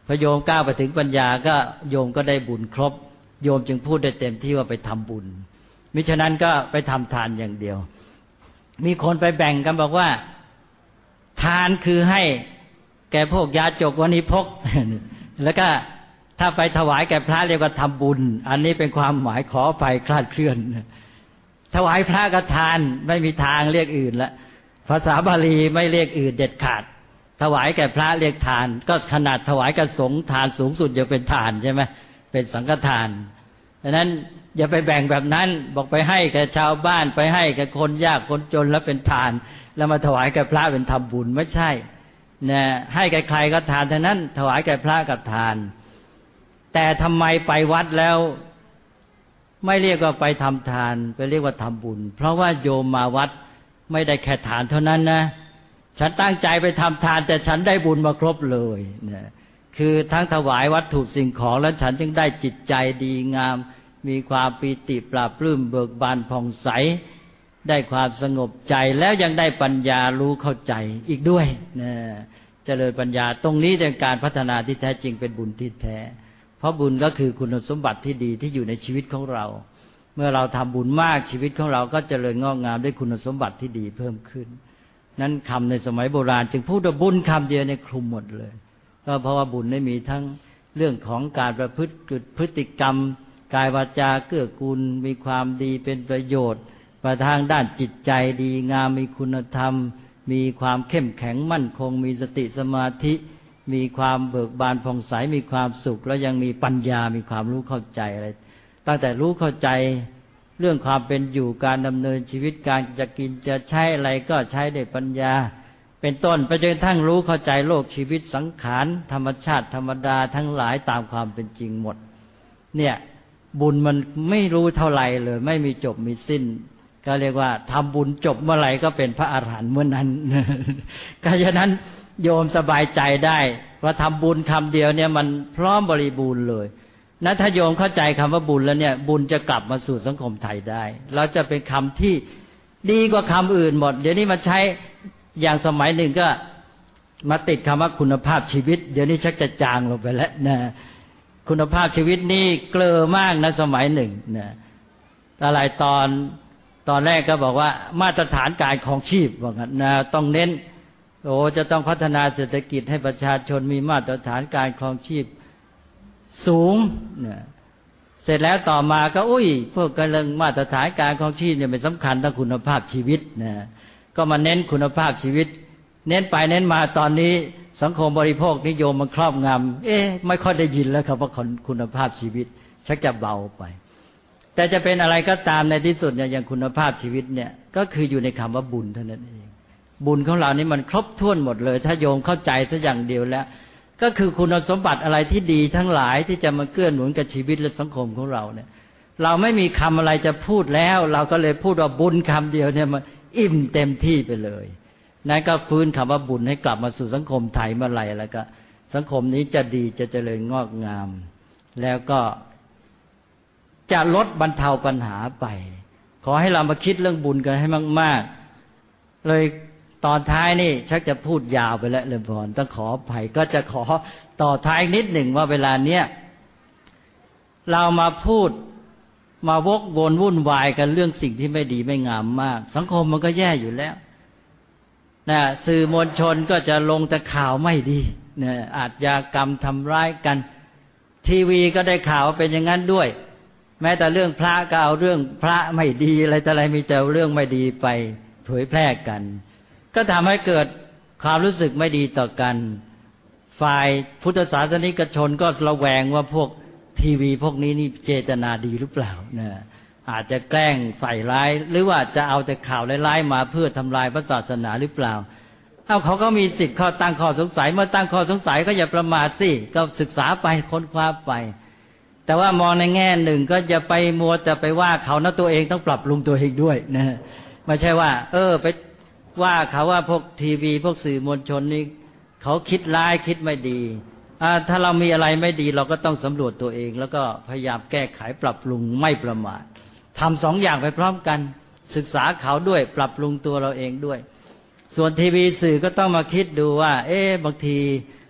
พอโยมก้าวไปถึงปัญญาก็โยมก็ได้บุญครบโยมจึงพูดได้เต็มที่ว่าไปทำบุญมิฉะนั้นก็ไปทำทานอย่างเดียวมีคนไปแบ่งกันบอกว่าทานคือให้แก่พวกยาจกวันิพก แล้วก็ถ้าไปถวายแก่พระเรียกว่าทำบุญอันนี้เป็นความหมายขอไปคลาดเคลื่อนถวายพระก็ทานไม่มีทางเรียกอื่นละภาษาบาลีไม่เรียกอื่นเด็ดขาดถวายแก่พระเรียกทานก็ขนาดถวายกับสงฆ์ทานสูงสุดยังเป็นทานใช่ไหมเป็นสังฆทานดังนั้นอย่าไปแบ่งแบบนั้นบอกไปให้แก่ชาวบ้านไปให้แก่คนยากคนจนแล้วเป็นทานแล้วมาถวายแก่พระเป็นทำบุญไม่ใช่นะให้แก่ใครก็ทานเท่านั้นถวายแก่พระก็ทานแต่ทำไมไปวัดแล้วไม่เรียกว่าไปทำทานไปเรียกว่าทำบุญเพราะว่าโยมมาวัดไม่ได้แค่ทานเท่านั้นนะฉันตั้งใจไปทำทานแต่ฉันได้บุญมาครบเลยนะคือทั้งถวายวัตถุสิ่งของแล้วฉันจึงได้จิตใจดีงามมีความปีติปราบปลื้มเบิกบานผ่องใสได้ความสงบใจแล้วยังได้ปัญญารู้เข้าใจอีกด้วยนะเจริญปัญญาตรงนี้เป็นการพัฒนาที่แท้จริงเป็นบุญที่แท้เพราะบุญก็คือคุณสมบัติที่ดีที่อยู่ในชีวิตของเราเมื่อเราทำบุญมากชีวิตของเราก็เจริญงอกงามด้วยคุณสมบัติที่ดีเพิ่มขึ้นนั้นคำในสมัยโบราณจึงพูดว่าบุญคำเดียวในคลุมหมดเลยก็เพราะว่าบุญได้มีทั้งเรื่องของการประพฤติพฤติกรรมกายวาจาเกื้อกูลมีความดีเป็นประโยชน์ประทางด้านจิตใจดีงามมีคุณธรรมมีความเข้มแข็งมั่นคงมีสติสมาธิมีความเบิกบานผ่องใสมีความสุขแล้วยังมีปัญญามีความรู้เข้าใจอะไรตั้งแต่รู้เข้าใจเรื่องความเป็นอยู่การดำเนินชีวิตการจะกินจะใช้อะไรก็ใช้ด้วยปัญญาเป็นต้นไปจนกระทั่งรู้เข้าใจโลกชีวิตสังขารธรรมชาติธรรมดาทั้งหลายตามความเป็นจริงหมดเนี่ยบุญมันไม่รู้เท่าไหร่เลยไม่มีจบมีสิ้นก็เรียกว่าทำบุญจบเมื่อไหร่ก็เป็นพระอรหันต์เมื่อนั้นก็ฉะนั้นโยมสบายใจได้ว่าทำบุญคำเดียวเนี่ยมันพร้อมบริบูรณ์เลยนะถ้าโยมเข้าใจคำว่าบุญแล้วเนี่ยบุญจะกลับมาสู่สังคมไทยได้เราจะเป็นคำที่ดีกว่าคำอื่นหมดเดี๋ยวนี้มาใช้อย่างสมัยหนึ่งก็มาติดคำว่าคุณภาพชีวิตเดี๋ยวนี้ชักจะจางลงไปแล้วนะคุณภาพชีวิตนี่เกลอมากนะสมัยหนึ่งนะอะไรตอนแรกก็บอกว่ามาตรฐานการครองชีพว่างั้นนะต้องเน้นจะต้องพัฒนาเศรษฐกิจให้ประชาชนมีมาตรฐานการครองชีพสูงเนี่ยเสร็จแล้วต่อมาก็พวกกันเรื่องมาตรฐานการครองชีพเนี่ยเป็นสำคัญต่อคุณภาพชีวิตนะก็มาเน้นคุณภาพชีวิตเน้นไปเน้นมาตอนนี้สังคมบริโภคนิยมมันครอบงำไม่ค่อยได้ยินแล้วครับว่าคุณภาพชีวิตชักจะเบาไปแต่จะเป็นอะไรก็ตามในที่สุดเนี่ยอย่างคุณภาพชีวิตเนี่ยก็คืออยู่ในคำว่าบุญเท่านั้นเองบุญของเรานี่มันครบถ้วนหมดเลยถ้าโยมเข้าใจสักอย่างเดียวแล้วก็คือคุณสมบัติอะไรที่ดีทั้งหลายที่จะมาเกื้อหนุนกับชีวิตและสังคมของเราเนี่ยเราไม่มีคำอะไรจะพูดแล้วเราก็เลยพูดว่าบุญคำเดียวเนี่ยมันอิ่มเต็มที่ไปเลยนั่นก็ฟื้นคำว่าบุญให้กลับมาสู่สังคมไทยเมื่อไหร่แล้วก็สังคมนี้จะดีจะเจริญงอกงามแล้วก็จะลดบรรเทาปัญหาไปขอให้เรามาคิดเรื่องบุญกันให้มากๆเลยตอนท้ายนี่ชักจะพูดยาวไปแล้วเลยพรต้องขออภัยก็จะขอต่อท้ายนิดหนึ่งว่าเวลาเนี้ยเรามาพูดมาวกวนวุ่นวายกันเรื่องสิ่งที่ไม่ดีไม่งามมากสังคมมันก็แย่อยู่แล้วนะสื่อมวลชนก็จะลงแต่ข่าวไม่ดีนะอาชญากรรมทำร้ายกันทีวีก็ได้ข่าวเป็นอย่างนั้นด้วยแม้แต่เรื่องพระก็เอาเรื่องพระไม่ดีอะไรแต่อะไรมีแต่เรื่องไม่ดีไปเผยแพร่กันก็ทำให้เกิดความรู้สึกไม่ดีต่อกันฝ่ายพุทธศาสนิกชนก็ระแวงว่าพวกทีวีพวกนี้นี่เจตนาดีหรือเปล่านะอาจจะแกล้งใส่ร้ายหรือว่าจะเอาแต่ข่าวร้ายๆมาเพื่อทำลายพระศาสนาหรือเปล่าเขาก็มีสิทธิ์ข้อตั้งข้อสงสัยเมื่อตั้งข้อสงสัยก็อย่าประมาทสิก็ศึกษาไปค้นคว้าไปแต่ว่ามองในแง่หนึ่งก็อย่าไปมัวแต่ไปว่าเขานะตัวเองต้องปรับปรุงตัวเองด้วยนะไม่ใช่ว่าไปว่าเขาว่าพวกทีวีพวกสื่อมวลชนนี่เขาคิดร้ายคิดไม่ดีถ้าเรามีอะไรไม่ดีเราก็ต้องสำรวจตัวเองแล้วก็พยายามแก้ไขปรับปรุงไม่ประมาททำสองอย่างไปพร้อมกันศึกษาเขาด้วยปรับปรุงตัวเราเองด้วยส่วนทีวีสื่อก็ต้องมาคิดดูว่าบางที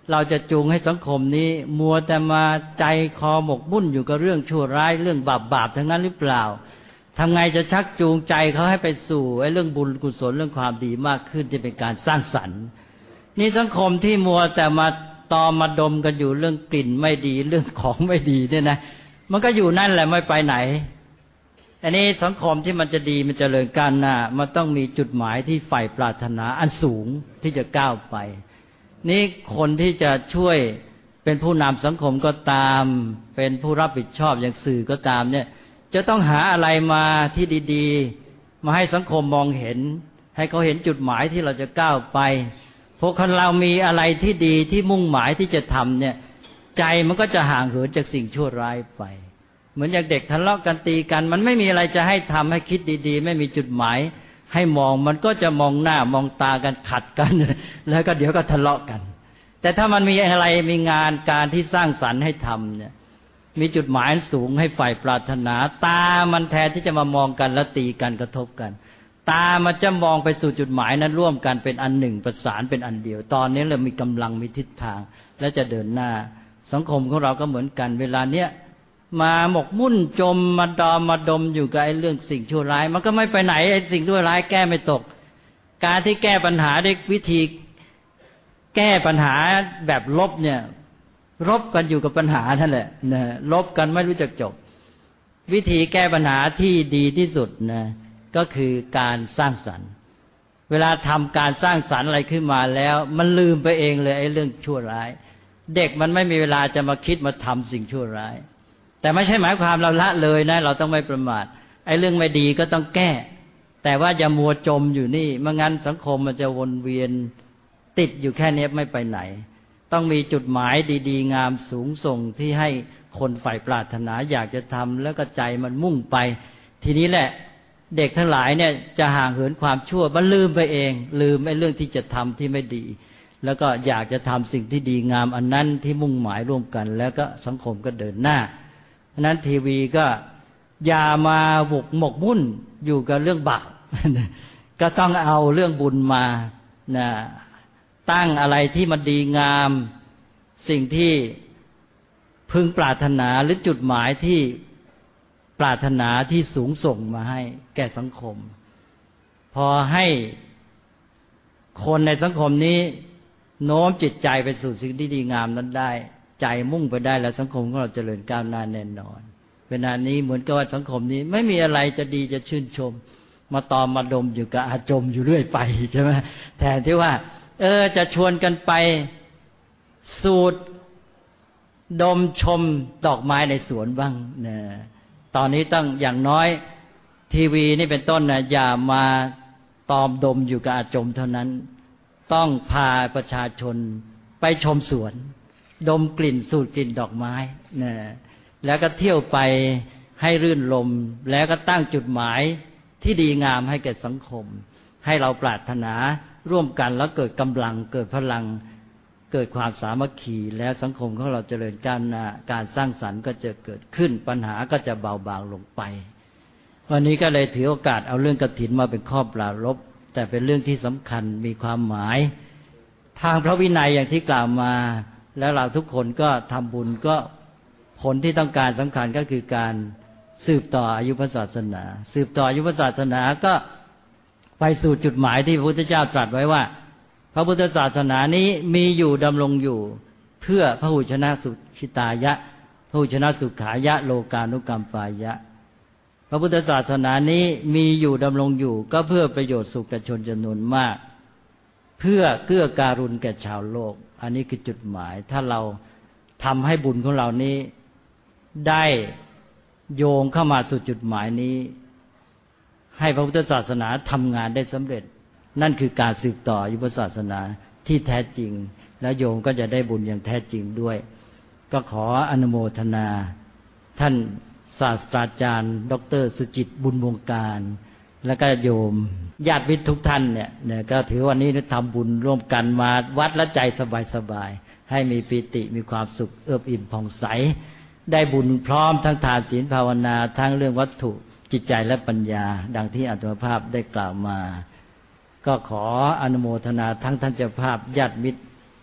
เราจะจูงให้สังคมนี้มัวแต่มาใจคอหมกมุ่นอยู่กับเรื่องชั่วร้ายเรื่องบาปทั้งนั้นหรือเปล่าทำไงจะชักจูงใจเขาให้ไปสู่ไอ้เรื่องบุญกุศลเรื่องความดีมากขึ้นที่เป็นการสร้างสรรค์นี่สังคมที่มัวแต่มาตอมมาดมกันอยู่เรื่องกลิ่นไม่ดีเรื่องของไม่ดีเนี่ยนะมันก็อยู่นั่นแหละไม่ไปไหนอันนี้สังคมที่มันจะดีมันจะเจริญก้าวหน้ามันต้องมีจุดหมายที่ใฝ่ปรารถนาอันสูงที่จะก้าวไปนี่คนที่จะช่วยเป็นผู้นำสังคมก็ตามเป็นผู้รับผิดชอบอย่างสื่อก็ตามเนี่ยจะต้องหาอะไรมาที่ดีๆมาให้สังคมมองเห็นให้เขาเห็นจุดหมายที่เราจะก้าวไปพวกคนเรามีอะไรที่ดีที่มุ่งหมายที่จะทำเนี่ยใจมันก็จะห่างเหินจากสิ่งชั่วร้ายไปเหมือนอย่างเด็กทะเลาะกันตีกันมันไม่มีอะไรจะให้ทำให้คิดดีๆไม่มีจุดหมายให้มองมันก็จะมองหน้ามองตากันขัดกันแล้วก็เดี๋ยวก็ทะเลาะกันแต่ถ้ามันมีอะไรมีงานการที่สร้างสรรค์ให้ทำเนี่ยมีจุดหมายสูงให้ฝ่ายปรารถนาตามันแทนที่จะมามองกันแล้วตีกันกระทบกันตามันจะมองไปสู่จุดหมายนั้นร่วมกันเป็นอันหนึ่งประสานเป็นอันเดียวตอนนี้เรามีกำลังมีทิศทางและจะเดินหน้าสังคมของเราก็เหมือนกันเวลาเนี้ยมาหมกมุ่นจมมาดอมมาดมอยู่กับไอ้เรื่องสิ่งชั่วร้ายมันก็ไม่ไปไหนไอ้สิ่งชั่วร้ายแก้ไม่ตกการที่แก้ปัญหาด้วยวิธีแก้ปัญหาแบบลบเนี่ยรบกันอยู่กับปัญหานั่นแหละนะลบกันไม่รู้จักจบวิธีแก้ปัญหาที่ดีที่สุดนะก็คือการสร้างสรรค์เวลาทำการสร้างสรรค์อะไรขึ้นมาแล้วมันลืมไปเองเลยไอ้เรื่องชั่วร้ายเด็กมันไม่มีเวลาจะมาคิดมาทำสิ่งชั่วร้ายแต่ไม่ใช่หมายความเราละเลยนะเราต้องไม่ประมาทไอ้เรื่องไม่ดีก็ต้องแก้แต่ว่าอย่ามัวจมอยู่นี่ไม่งั้นสังคมมันจะวนเวียนติดอยู่แค่นี้ไม่ไปไหนต้องมีจุดหมายดีๆงามสูงส่งที่ให้คนใฝ่ปรารถนาอยากจะทำแล้วก็ใจมันมุ่งไปทีนี้แหละเด็กทั้งหลายเนี่ยจะห่างเหินความชั่วมันลืมไปเองลืมไอ้เรื่องที่จะทำที่ไม่ดีแล้วก็อยากจะทำสิ่งที่ดีงามอันนั้นที่มุ่งหมายร่วมกันแล้วก็สังคมก็เดินหน้าเพราะนั้นทีวีก็อย่ามาหมกมุ่นอยู่กับเรื่องบาปก็ต้องเอาเรื่องบุญมานะตั้งอะไรที่มันดีงามสิ่งที่พึงปรารถนาหรือจุดหมายที่ปรารถนาที่สูงส่งมาให้แก่สังคมพอให้คนในสังคมนี้โน้มจิตใจไปสู่สิ่งที่ดีงามนั้นได้ใจมุ่งไปได้แล้วสังคมของเราเจริญก้าวหน้าแน่นอนเวลานี้เหมือนกับว่าสังคมนี้ไม่มีอะไรจะดีจะชื่นชมมาตอมมาดมอยู่กับอาจมอยู่เรื่อยไปใช่ไหมแทนที่ว่าจะชวนกันไปสูดดมชมดอกไม้ในสวนบ้างนะตอนนี้ต้องอย่างน้อยทีวีนี่เป็นต้นนะอย่ามาตอมดมอยู่กับอาจมเท่านั้นต้องพาประชาชนไปชมสวนดมกลิ่นสูดกลิ่นดอกไม้นะแล้วก็เที่ยวไปให้รื่นรมแล้วก็ตั้งจุดหมายที่ดีงามให้แก่สังคมให้เราปรารถนาร่วมกันแล้วเกิดกำลังเกิดพลังเกิดความสามัคคีแล้วสังคมของเราเจริญก้าวหน้าการสร้างสรรค์ก็จะเกิดขึ้นปัญหาก็จะเบาบางลงไปวันนี้ก็เลยถือโอกาสเอาเรื่องกฐินมาเป็นข้อปรารภแต่เป็นเรื่องที่สำคัญมีความหมายทางพระวินัยอย่างที่กล่าวมาแล้วเราทุกคนก็ทำบุญก็ผลที่ต้องการสำคัญก็คือการสืบต่ออายุพระศาสนาสืบต่ออายุพระศาสนาก็ไปสู่จุดหมายที่พระพุทธเจ้าตรัสไว้ว่าพระพุทธศาสนานี้มีอยู่ดำรงอยู่เพื่อพหุชนะสุขิตายะพหุชนะสุขายะโลกานุกรรมปายะพระพุทธศาสนานี้มีอยู่ดำรงอยู่ก็เพื่อประโยชน์สุขแก่ชนจำนวนมากเพื่อเกื้อการุณแก่ชาวโลกอันนี้คือจุดหมายถ้าเราทำให้บุญของเรานี้ได้โยงเข้ามาสู่จุดหมายนี้ให้พระพุทธศาสนาทำงานได้สำเร็จนั่นคือการสืบต่ออายุพระศาสนาที่แท้จริงแล้วโยมก็จะได้บุญอย่างแท้จริงด้วยก็ขออนุโมทนาท่านศาสตราจารย์ดร.สุจิตบุญวงการแล้วก็โยมญาติมิตรทุกท่านเนี่ยก็ถือวันนี้ทำบุญร่วมกันมาวัดและใจสบายๆให้มีปิติมีความสุขเอิบอิ่มผ่องใสได้บุญพร้อมทั้งทานศีลภาวนาทั้งเรื่องวัตถุจิตใจและปัญญาดังที่อาตมาภาพได้กล่าวมาก็ขออนุโมทนาทั้งท่านเจ้าภาพญาติมิตร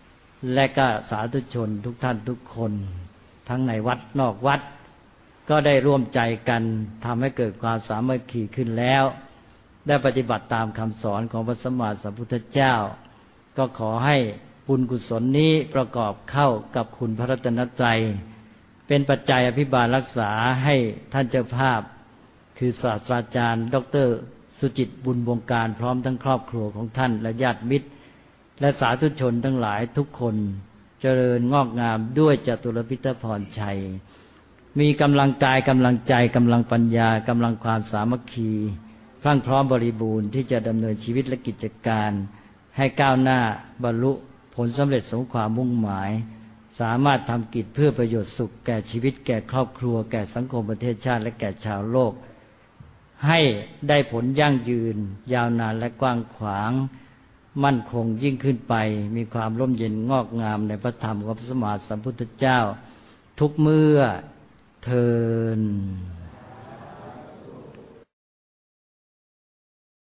และก็สาธุชนทุกท่านทุกคนทั้งในวัดนอกวัดก็ได้ร่วมใจกันทำให้เกิดความสามัคคีขึ้นแล้วได้ปฏิบัติตามคำสอนของพระสัมมาสัมพุทธเจ้าก็ขอให้บุญกุศลนี้ประกอบเข้ากับคุณพระรัตนตรัยเป็นปัจจัยอภิบาลรักษาให้ท่านเจ้าภาพคือศาสตราจารย์ดร.สุจิตบุญวงการพร้อมทั้งครอบครัวของท่านและญาติมิตรและสาธุชนทั้งหลายทุกคนเจริญงอกงามด้วยจตุรพิทพรชัยมีกำลังกายกำลังใจกำลังปัญญากำลังความสามัคคีพรั่งพร้อมบริบูรณ์ที่จะดำเนินชีวิตและกิจการให้ก้าวหน้าบรรลุผลสำเร็จสมความมุ่งหมายสามารถทำกิจเพื่อประโยชน์สุขแก่ชีวิตแก่ครอบครัวแก่สังคมประเทศชาติและแก่ชาวโลกให้ได้ผลยั่งยืนยาวนานและกว้างขวางมั่นคงยิ่งขึ้นไปมีความร่มเย็นงอกงามในพระธรรมของพระสัมมาสัมพุทธเจ้าทุกเมื่อเทอญ